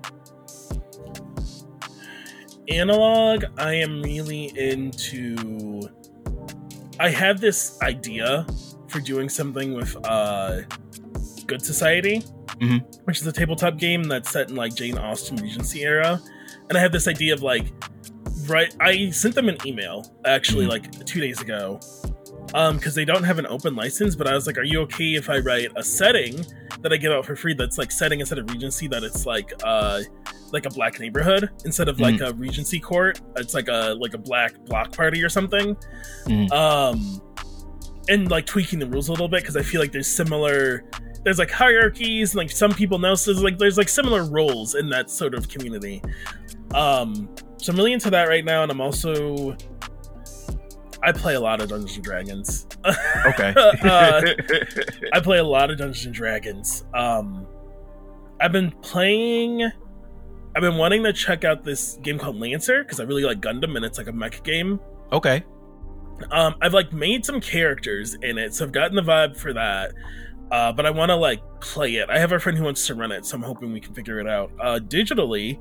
Analog, I am really into. I have this idea for doing something with uh, Good Society, mm-hmm. which is a tabletop game that's set in like Jane Austen Regency era, and I have this idea of like, right? I sent them an email actually mm-hmm. like two days ago. Um, because they don't have an open license, but I was like, are you okay if I write a setting that I give out for free that's like setting instead of Regency, that it's like uh like a black neighborhood instead of like mm. a Regency court, it's like a like a black block party or something. Mm. Um and like tweaking the rules a little bit, because I feel like there's similar there's like hierarchies and like some people know, so there's like there's like similar roles in that sort of community. Um so I'm really into that right now, and I'm also I play a lot of Dungeons and Dragons. Okay. uh, I play a lot of Dungeons and Dragons. Um, I've been playing. I've been wanting to check out this game called Lancer because I really like Gundam, and it's like a mech game. Okay. Um, I've like made some characters in it, so I've gotten the vibe for that. Uh, but I want to like play it. I have a friend who wants to run it, so I'm hoping we can figure it out. Uh, digitally,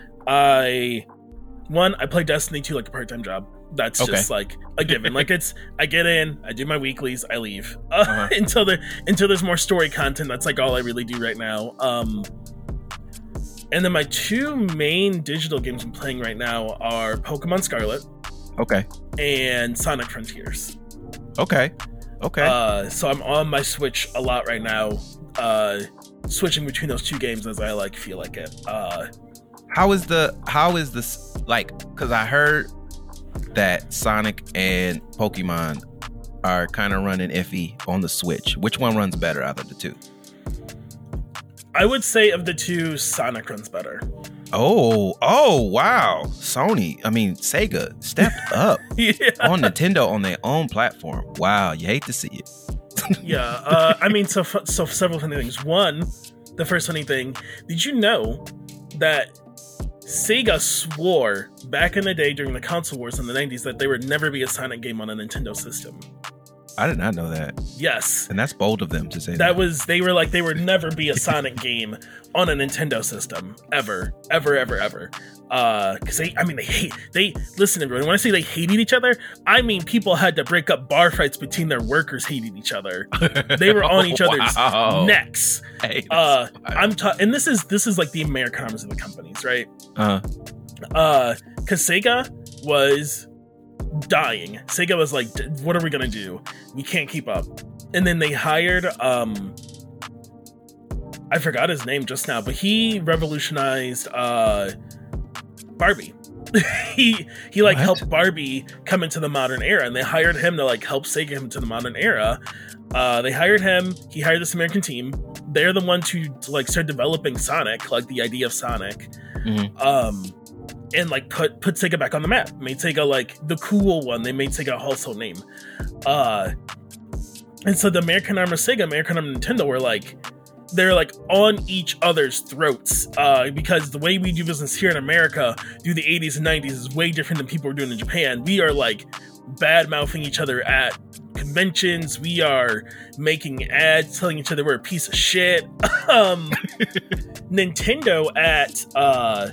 I one I play Destiny two like a part-time job. That's okay. Just like a given. Like it's, I get in, I do my weeklies, I leave uh, uh-huh. until there until there's more story content. That's like all I really do right now. Um, and then my two main digital games I'm playing right now are Pokemon Scarlet, okay, and Sonic Frontiers. Okay, okay. Uh, so I'm on my Switch a lot right now, uh, switching between those two games as I like feel like it. Uh, how is the how is this like? Because I heard that Sonic and Pokemon are kind of running iffy on the Switch. Which one runs better out of the two? I would say of the two, Sonic runs better. Oh, oh, wow. Sony, I mean, Sega stepped up yeah. on Nintendo on their own platform. Wow, you hate to see it. yeah, uh, I mean, so, so several funny things. One, the first funny thing, did you know that Sega swore back in the day during the console wars in the nineties that there would never be a Sonic game on a Nintendo system? I did not know that. Yes. And that's bold of them to say that. That was, they were like, there would never be a Sonic game on a Nintendo system. Ever. Ever, ever, ever. Uh, cause they, I mean, they hate, they, listen everyone, when I say they hated each other, I mean people had to break up bar fights between their workers hating each other. They were on each other's wow. necks. Hey, uh, I'm ta- and this is, this is like the American arms of the companies, right? Uh-huh. Uh, cause Sega was dying. Sega was like, what are we gonna do? We can't keep up. And then they hired, um, I forgot his name just now, but he revolutionized, uh, Barbie. he he like what? helped Barbie come into the modern era, and they hired him to like help Sega come into the modern era. Uh, they hired him. He hired this American team. They're the ones who like start developing Sonic, like the idea of Sonic, mm-hmm. um, and like put put Sega back on the map. Made Sega like the cool one. They made Sega a household name. Uh, And so the American arm of Sega, American arm of Nintendo were like, they're like on each other's throats uh, because the way we do business here in America through the eighties and nineties is way different than people were doing in Japan. We are like bad mouthing each other at conventions. We are making ads telling each other we're a piece of shit. um, Nintendo at uh,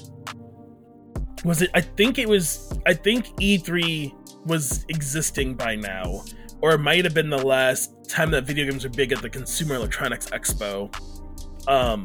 was it? I think it was. I think E three was existing by now, or it might have been the last time that video games were big at the Consumer Electronics Expo. Um,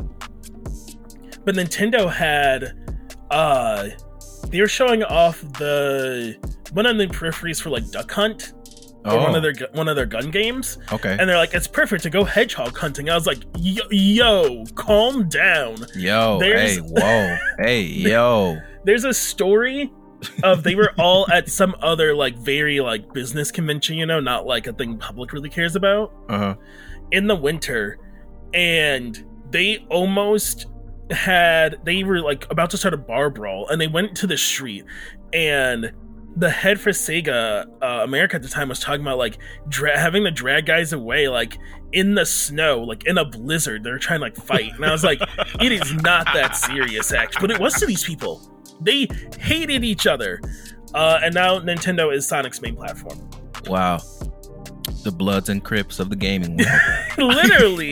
but Nintendo had, uh, they were showing off the one of the peripheries for like Duck Hunt, or oh. one of their one of their gun games. Okay, and they're like, it's perfect to go hedgehog hunting. I was like, yo, yo calm down. Yo, there's, hey, whoa, hey, yo. There's a story of they were all at some other like very like business convention, you know, not like a thing public really cares about. Uh-huh. In the winter, and they almost had they were like about to start a bar brawl, and they went to the street, and the head for Sega uh, America at the time was talking about like dra- having to drag guys away like in the snow, like in a blizzard. They're trying to like fight, and I was like, it is not that serious, actually, but it was to these people. They hated each other. Uh, and now Nintendo is Sonic's main platform. Wow. The Bloods and Crips of the gaming world. Literally.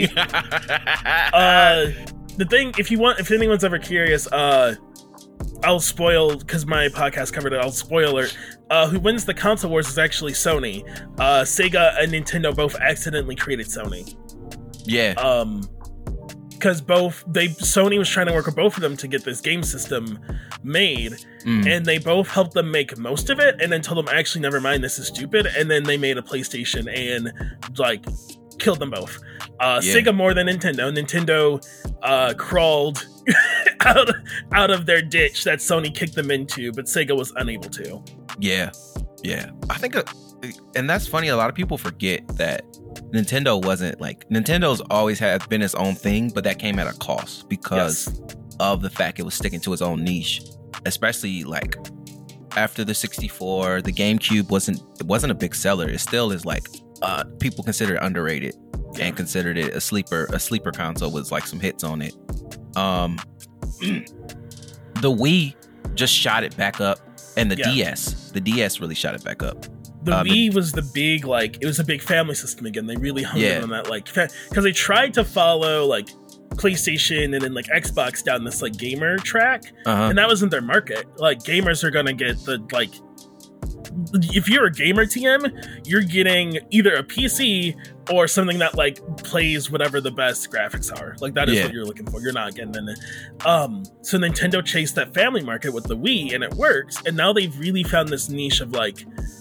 uh, the thing, if you want, if anyone's ever curious, uh, I'll spoil, because my podcast covered it, I'll spoil it. Uh, who wins the console wars is actually Sony. Uh, Sega and Nintendo both accidentally created Sony. Yeah. Um... Because both they Sony was trying to work with both of them to get this game system made, mm. and they both helped them make most of it, and then told them, actually, never mind, this is stupid. And then they made a PlayStation and like killed them both. Uh, yeah. Sega more than Nintendo. Nintendo uh, crawled out out of their ditch that Sony kicked them into, but Sega was unable to. Yeah, yeah. I think, uh, and that's funny. A lot of people forget that Nintendo wasn't like Nintendo's always had been its own thing, but that came at a cost because yes. of the fact it was sticking to its own niche, especially like after the sixty-four, the GameCube wasn't it wasn't a big seller. It still is like uh, people consider it underrated and considered it a sleeper a sleeper console with like some hits on it. Um, the Wii just shot it back up, and the yeah. D S, the D S really shot it back up. The uh, Wii the, was the big, like, it was a big family system again. They really hung yeah. in on that, like, because they tried to follow, like, PlayStation and then, like, Xbox down this, like, gamer track, uh-huh. and that wasn't their market. Like, gamers are gonna get the, like, if you're a gamer T M, you're getting either a P C or something that, like, plays whatever the best graphics are. Like, that is yeah. what you're looking for. You're not getting in it. Um, so Nintendo chased that family market with the Wii, and it works, and now they've really found this niche of, like,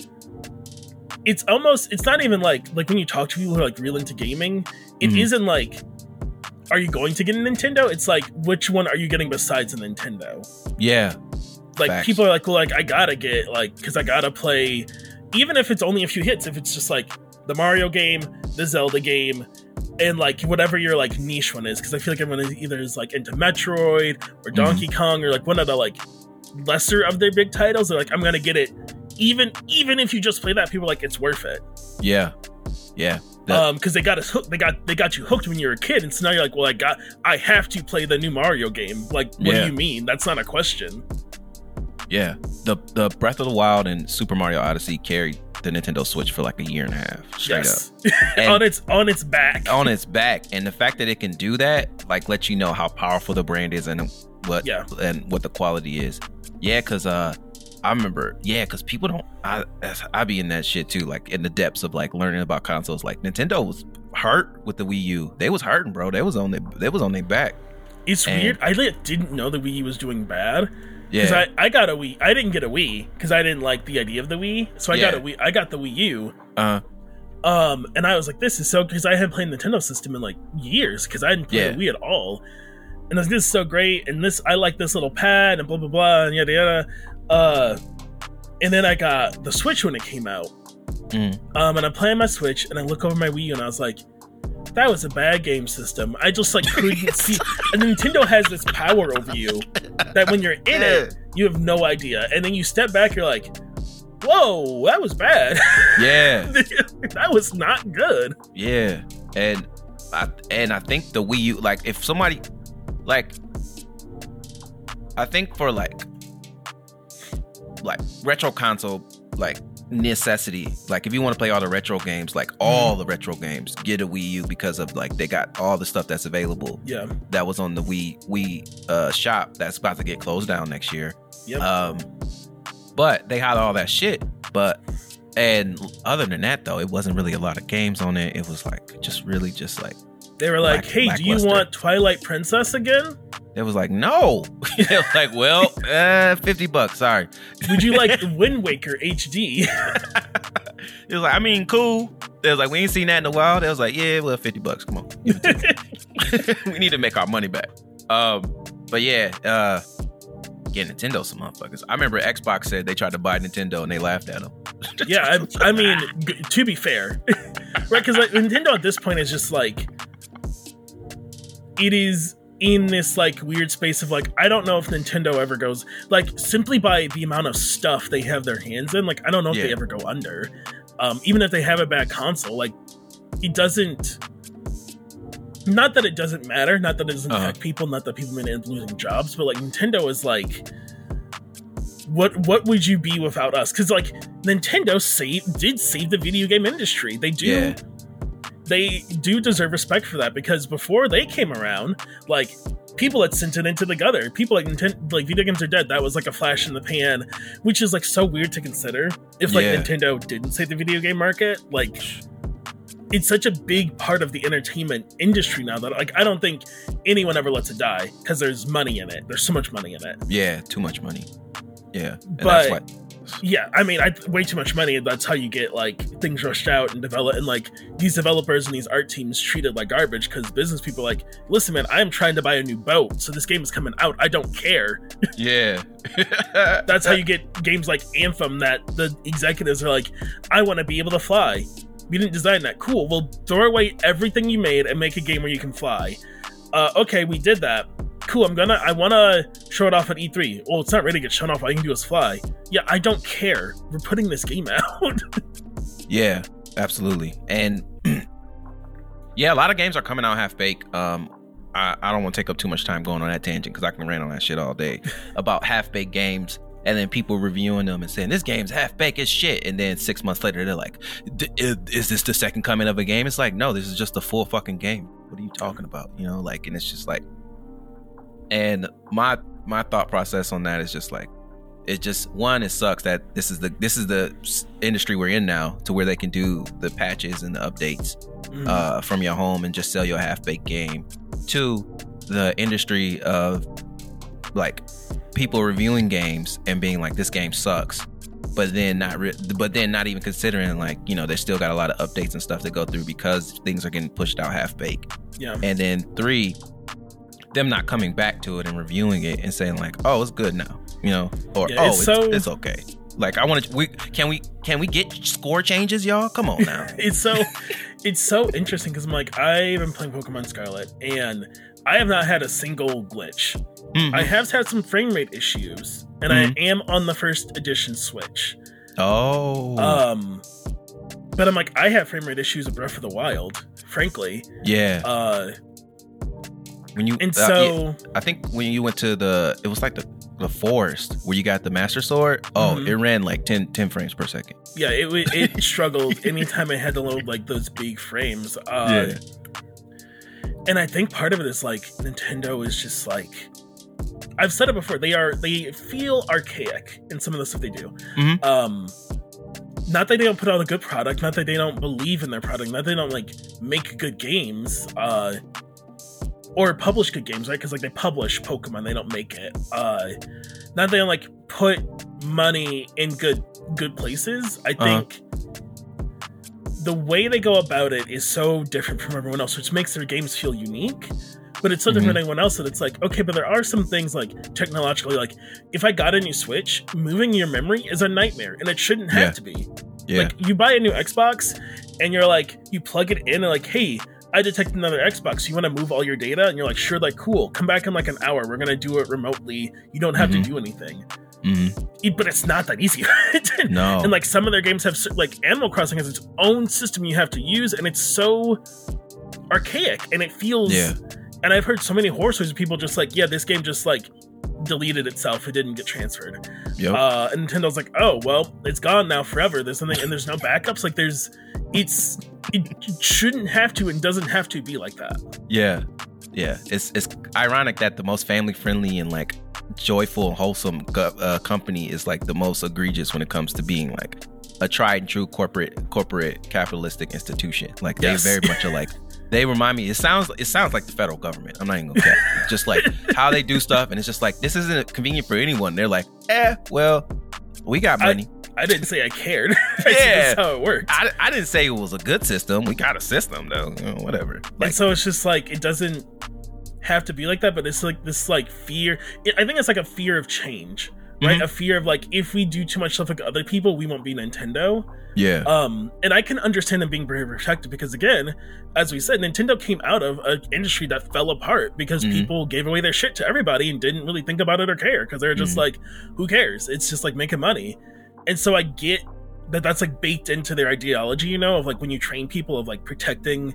it's almost, it's not even like, like when you talk to people who are like real into gaming, it mm-hmm. isn't like, are you going to get a Nintendo? It's like, which one are you getting besides a Nintendo? Yeah. Like Facts. People are like, well, like, I gotta get like, cause I gotta play, even if it's only a few hits, if it's just like the Mario game, the Zelda game, and like whatever your like niche one is. Cause I feel like everyone is either is like into Metroid or Donkey mm-hmm. Kong or like one of the like lesser of their big titles. They're like, I'm gonna get it. Even even if you just play that, people are like, it's worth it. Yeah, yeah. That- um, because they got us hooked. They got they got you hooked when you were a kid, and so now you're like, well, I got I have to play the new Mario game. Like, what yeah. do you mean? That's not a question. Yeah, the the Breath of the Wild and Super Mario Odyssey carried the Nintendo Switch for like a year and a half, straight yes. up. on its on its back. On its back, and the fact that it can do that, like, lets you know how powerful the brand is and what yeah. and what the quality is. Yeah, because uh. I remember, yeah, because people don't, I I be in that shit too, like in the depths of like learning about consoles. Like Nintendo was hurt with the Wii U. They was hurting, bro. They was on their, they was on their back. It's and, weird. I like, didn't know the Wii U was doing bad. Yeah. Because I, I got a Wii. I didn't get a Wii because I didn't like the idea of the Wii. So I yeah. got a Wii. I got the Wii U. Uh huh. Um, and I was like, this is so, because I hadn't played Nintendo system in like years because I didn't play yeah. the Wii at all. And I was like, this is so great. And this, I like this little pad and blah, blah, blah, and yada, yada. Uh, And then I got the Switch when it came out. Mm. Um, and I'm playing my Switch, and I look over my Wii U, and I was like, that was a bad game system. I just, like, couldn't see. And Nintendo has this power over you that when you're in it, you have no idea. And then you step back, you're like, whoa, that was bad. Yeah. That was not good. Yeah. And I and I think the Wii U, like if somebody like I think for like like retro console like necessity, like if you want to play all the retro games, like all mm. the retro games, get a Wii U because of like they got all the stuff that's available. Yeah. That was on the Wii Wii uh, shop that's about to get closed down next year. Yep. Um but they had all that shit. But and other than that though, it wasn't really a lot of games on it. It was like just really just like they were like, black, hey, do you want Twilight Princess again? It was like, no. It was like, well, uh, fifty bucks. Sorry. Would you like Wind Waker H D? It was like, I mean, cool. It was like, we ain't seen that in a while. It was like, yeah, well, fifty bucks. Come on. We need to make our money back. Um, but yeah, uh, yeah, Nintendo, some motherfuckers. I remember Xbox said they tried to buy Nintendo and they laughed at them. Yeah, I, I mean, g- to be fair, right? Because like, Nintendo at this point is just like, it is in this like weird space of like, I don't know if Nintendo ever goes, like simply by the amount of stuff they have their hands in, like I don't know if yeah. they ever go under. Um, even if they have a bad console, like it doesn't, not that it doesn't matter, not that it doesn't uh-huh. affect people, not that people may end up losing jobs, but like Nintendo is like, what what would you be without us? Because like Nintendo save, did save the video game industry. They do yeah. They do deserve respect for that, because before they came around, like people had sent it into the gutter. People like Nintendo, like video games are dead. That was like a flash in the pan, which is like so weird to consider. If like yeah. Nintendo didn't save the video game market, like it's such a big part of the entertainment industry now that like I don't think anyone ever lets it die because there's money in it. There's so much money in it. Yeah, too much money. Yeah, and but that's why. Yeah, I mean, I, way too much money, and that's how you get, like, things rushed out and develop, and, like, these developers and these art teams treated like garbage, because business people are like, listen, man, I am trying to buy a new boat, so this game is coming out, I don't care. Yeah. That's how you get games like Anthem, that the executives are like, I want to be able to fly. We didn't design that. Cool, well, throw away everything you made and make a game where you can fly. Uh, okay, we did that. Cool, I'm gonna, I wanna show it off at E three. Well, it's not ready to get shown off, all you can do is fly. Yeah, I don't care. We're putting this game out. Yeah, absolutely. And yeah, a lot of games are coming out half-baked. Um, I, I don't want to take up too much time going on that tangent, because I can rant on that shit all day about half-baked games, and then people reviewing them and saying, this game's half-baked as shit, and then six months later, they're like, is, is this the second coming of a game? It's like, no, this is just a full fucking game. What are you talking about? You know, like, and it's just like, and my my thought process on that is just like, it just, one, it sucks that this is the this is the industry we're in now, to where they can do the patches and the updates mm. uh, from your home and just sell you a half-baked game. Two, the industry of like people reviewing games and being like, this game sucks, but then not re- but then not even considering, like, you know, they still got a lot of updates and stuff to go through because things are getting pushed out half-baked. Yeah. And then three, them not coming back to it and reviewing it and saying like, oh, it's good now, you know, or yeah, oh, it's, so, it's okay. Like, I want to, we can we can we get score changes, y'all? Come on now. It's so it's so interesting, because I'm like, I've been playing Pokemon Scarlet and I have not had a single glitch. Mm-hmm. I have had some frame rate issues, and mm-hmm. I am on the first edition Switch. Oh. Um, but I'm like, I have frame rate issues with Breath of the Wild, frankly. Yeah. Uh. When you, and uh, so yeah, I think when you went to the, it was like the, the forest where you got the Master Sword. Oh, mm-hmm. It ran like ten, ten frames per second. Yeah, it it struggled anytime I had to load like those big frames. Uh, yeah. And I think part of it is like Nintendo is just like, I've said it before, they are they feel archaic in some of the stuff they do. Mm-hmm. Um, not that they don't put out a good product, not that they don't believe in their product, not that they don't like make good games. Uh. Or publish good games, right? Because like they publish Pokemon, they don't make it. Uh, not that they don't like put money in good good places. I think uh-huh. the way they go about it is so different from everyone else, which makes their games feel unique. But it's so different mm-hmm. than anyone else that it's like, okay, but there are some things like technologically, like if I got a new Switch, moving your memory is a nightmare, and it shouldn't have yeah. to be. Yeah. Like you buy a new Xbox, and you're like, you plug it in, and like, hey, I detect another Xbox. You want to move all your data? And you're like, sure, like, cool. Come back in like an hour. We're going to do it remotely. You don't have mm-hmm. to do anything. Mm-hmm. It, but it's not that easy. No. And like some of their games have, like Animal Crossing has its own system you have to use, and it's so archaic, and it feels. Yeah. And I've heard so many horror stories of people just like, yeah, this game just like deleted itself. It didn't get transferred. Yep. Uh, and Nintendo's like, oh well, it's gone now forever. There's something, and there's no backups. Like there's, it's it shouldn't have to and doesn't have to be like that. Yeah, yeah. It's it's ironic that the most family friendly and like joyful and wholesome co- uh, company is like the most egregious when it comes to being like a tried and true corporate corporate capitalistic institution. Like they Yes. very much are like. They remind me. It sounds. It sounds like the federal government. I'm not even gonna care. Just like how they do stuff, and it's just like this isn't convenient for anyone. They're like, eh, well, we got money. I, I didn't say I cared. I Yeah. said that's how it works. I, I didn't say it was a good system. We got a system though. You know, whatever. Like, And so it's just like it doesn't have to be like that, but it's like this like fear. It, I think it's like a fear of change, right? Mhm. A fear of like if we do too much stuff like other people, we won't be Nintendo. yeah, Um, and I can understand them being very protective because again, as we said, Nintendo came out of an industry that fell apart because Mhm. people gave away their shit to everybody and didn't really think about it or care because they're just Mhm. like, who cares? It's just like making money. And so I get that that's like baked into their ideology, you know, of like when you train people of like protecting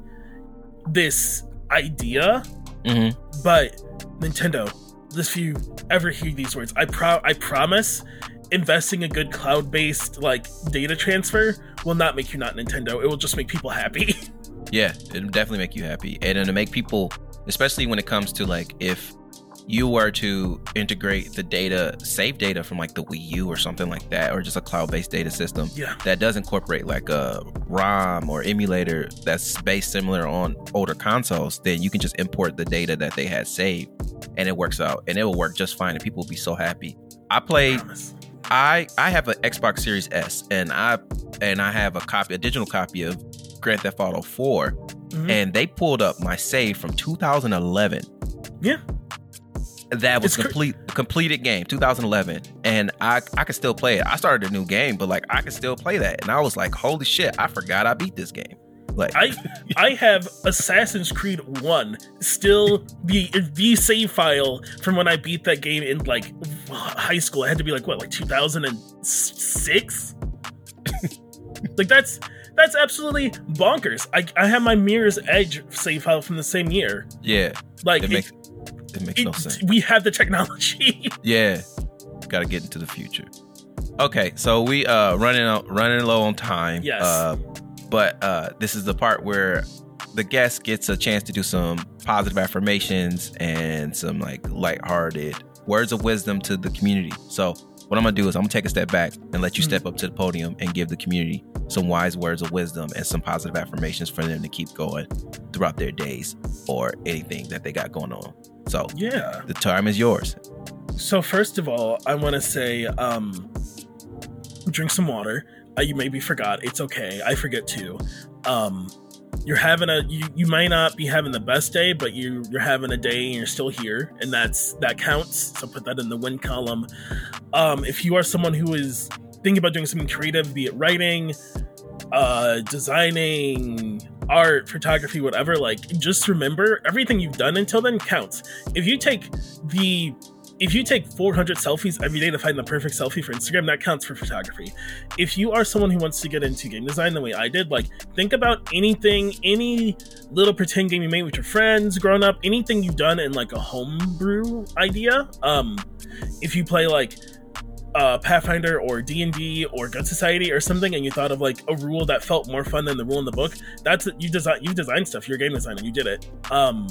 this idea. mm-hmm. But Nintendo, if you ever hear these words, I pro I promise investing a good cloud-based like data transfer will not make you not Nintendo. It will just make people happy. Yeah, it'll definitely make you happy, and it'll make people, especially when it comes to like if you were to integrate the data, save data from like the Wii U or something like that, or just a cloud-based data system Yeah. that does incorporate like a ROM or emulator that's based similar on older consoles, then you can just import the data that they had saved, and it works out, and it will work just fine, and people will be so happy. I played. Promise. I I have an Xbox Series S, and I and I have a copy, a digital copy of Grand Theft Auto four, Mhm. and they pulled up my save from two thousand eleven. Yeah. That was It's cr- complete completed game, two thousand eleven, and I I could still play it. I started a new game, but like I could still play that, and I was like, holy shit, I forgot I beat this game. Like I I have Assassin's Creed one still the the save file from when I beat that game in like high school. It had to be like what, like two thousand six? Like that's that's absolutely bonkers. I I have my Mirror's Edge save file from the same year. yeah, Like it it, makes it makes no it- sense. we have the technology. Yeah, got to get into the future. Okay, so we uh running out, running low on time. Yes. Uh, but uh, this is the part where the guest gets a chance to do some positive affirmations and some like lighthearted words of wisdom to the community. So what I'm gonna do is I'm gonna take a step back and let you step up to the podium and give the community some wise words of wisdom and some positive affirmations for them to keep going throughout their days or anything that they got going on. So Yeah. the time is yours. So first of all, I want to say, um, drink some water. Uh, you maybe forgot. It's okay. I forget too. Um, you're having a you, you might not be having the best day, but you you're having a day and you're still here, and that's that counts. So put that in the win column. Um, if you are someone who is thinking about doing something creative, be it writing, uh, designing, art, photography, whatever, like just remember everything you've done until then counts. If you take the If you take four hundred selfies every day to find the perfect selfie for Instagram, that counts for photography. If you are someone who wants to get into game design the way I did, like think about anything, any little pretend game you made with your friends growing up, anything you've done in like a homebrew idea. Um, if you play like uh, Pathfinder or D and D or Gun Society or something, and you thought of like a rule that felt more fun than the rule in the book, that's you design you designed stuff. You're a game designer. You did it. Um,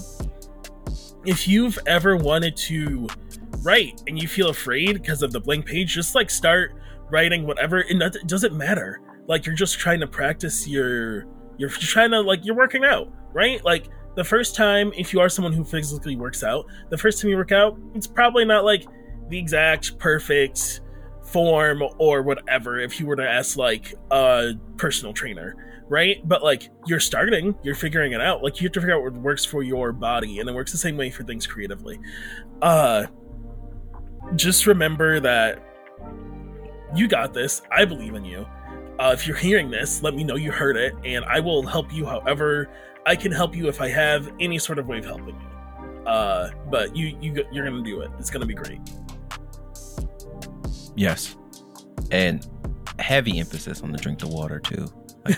if you've ever wanted to write and you feel afraid because of the blank page, just like start writing whatever, and that, it doesn't matter. Like you're just trying to practice your you're trying to like you're working out, right? Like the first time, if you are someone who physically works out, the first time you work out, it's probably not like the exact perfect form or whatever if you were to ask like a personal trainer, right? But like you're starting, you're figuring it out. Like you have to figure out what works for your body, and it works the same way for things creatively. Uh just remember that you got this. I believe in you. Uh, if you're hearing this, let me know you heard it, and I will help you however I can help you if I have any sort of way of helping you. Uh, but you, you, you're gonna do it. It's gonna be great. Yes. And heavy emphasis on the drink the water too. Like,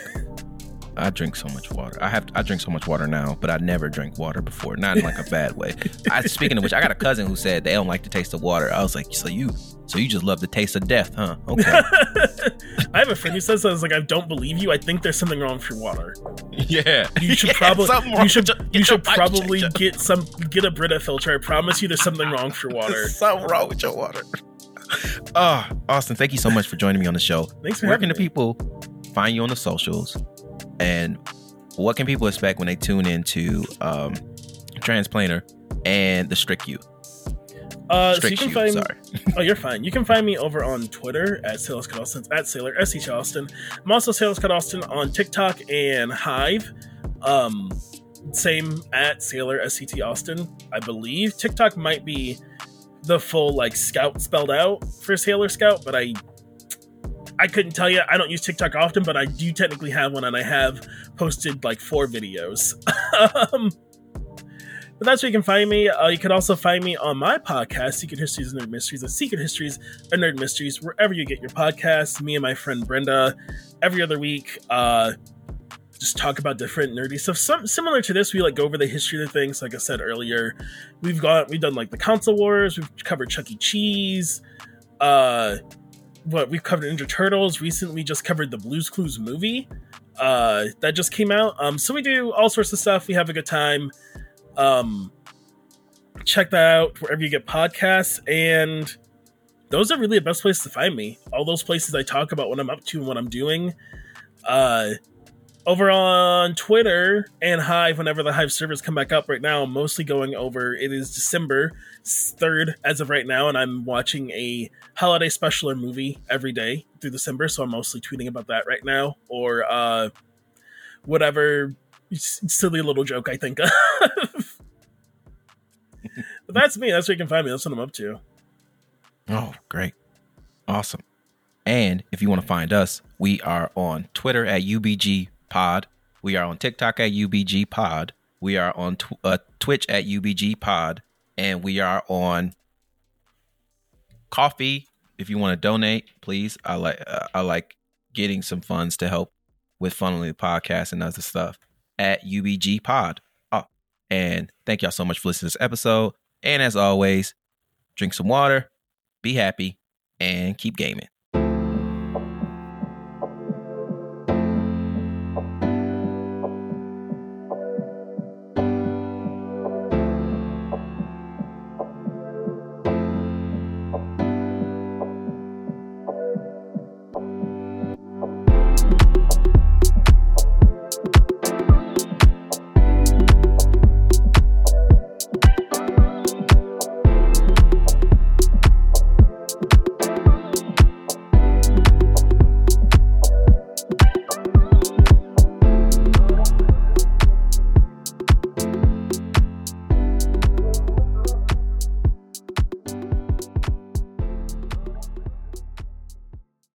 I drink so much water. I have I drink so much water now, but I never drank water before. Not in like a bad way. I speaking of which, I got a cousin who said they don't like the taste of water. I was like, so you so you just love the taste of death, huh? Okay. I have a friend who says that. I was like, I don't believe you. I think there's something wrong with your water. Yeah. You should yeah, probably you should your, you should probably get some get a Brita filter. I promise you there's something wrong with your water. There's something wrong with your water. Oh, Austin, thank you so much for joining me on the show. Thanks for Where having can the me. people find you on the socials? And what can people expect when they tune into um, Transplanter and the Strict You? Uh, Strict so you can you, find sorry. Oh, you're fine. You can find me over on Twitter at Sailor Scott Austin, at Sailor S H Austin. I'm also Sailor Scott Austin on TikTok and Hive. Um, same at Sailor S C T Austin, I believe. TikTok might be the full like Scout spelled out for Sailor Scout, but I I couldn't tell you. I don't use TikTok often, but I do technically have one, and I have posted like four videos. um, but that's where you can find me. Uh, you can also find me on my podcast, Secret Histories and Nerd Mysteries, and Secret Histories and Nerd Mysteries, wherever you get your podcasts. Me and my friend Brenda, every other week, uh, just talk about different nerdy stuff. Some similar to this, we like go over the history of things. Like I said earlier, we've got we've done like the console wars. We've covered Chuck E. Cheese. Uh, what we've covered Ninja Turtles. Recently, we just covered the Blue's Clues movie uh, that just came out. Um, so we do all sorts of stuff. We have a good time. Um, check that out wherever you get podcasts, and those are really the best places to find me. All those places I talk about what I'm up to and what I'm doing. Uh, over on Twitter and Hive, whenever the Hive servers come back up right now, I'm mostly going over, it is December third as of right now, and I'm watching a holiday special or movie every day through December, so I'm mostly tweeting about that right now, or uh, whatever silly little joke I think of. But that's me. That's where you can find me. That's what I'm up to. Oh, great. Awesome. And if you want to find us, we are on Twitter at U B G Pod. We are on TikTok at U B G Pod. We are on tw- uh, Twitch at U B G Pod. And we are on Coffee. If you want to donate, please. I like uh, I like getting some funds to help with funneling the podcast and other stuff at U B G Pod. Oh, and thank y'all so much for listening to this episode. And as always, drink some water, be happy, and keep gaming.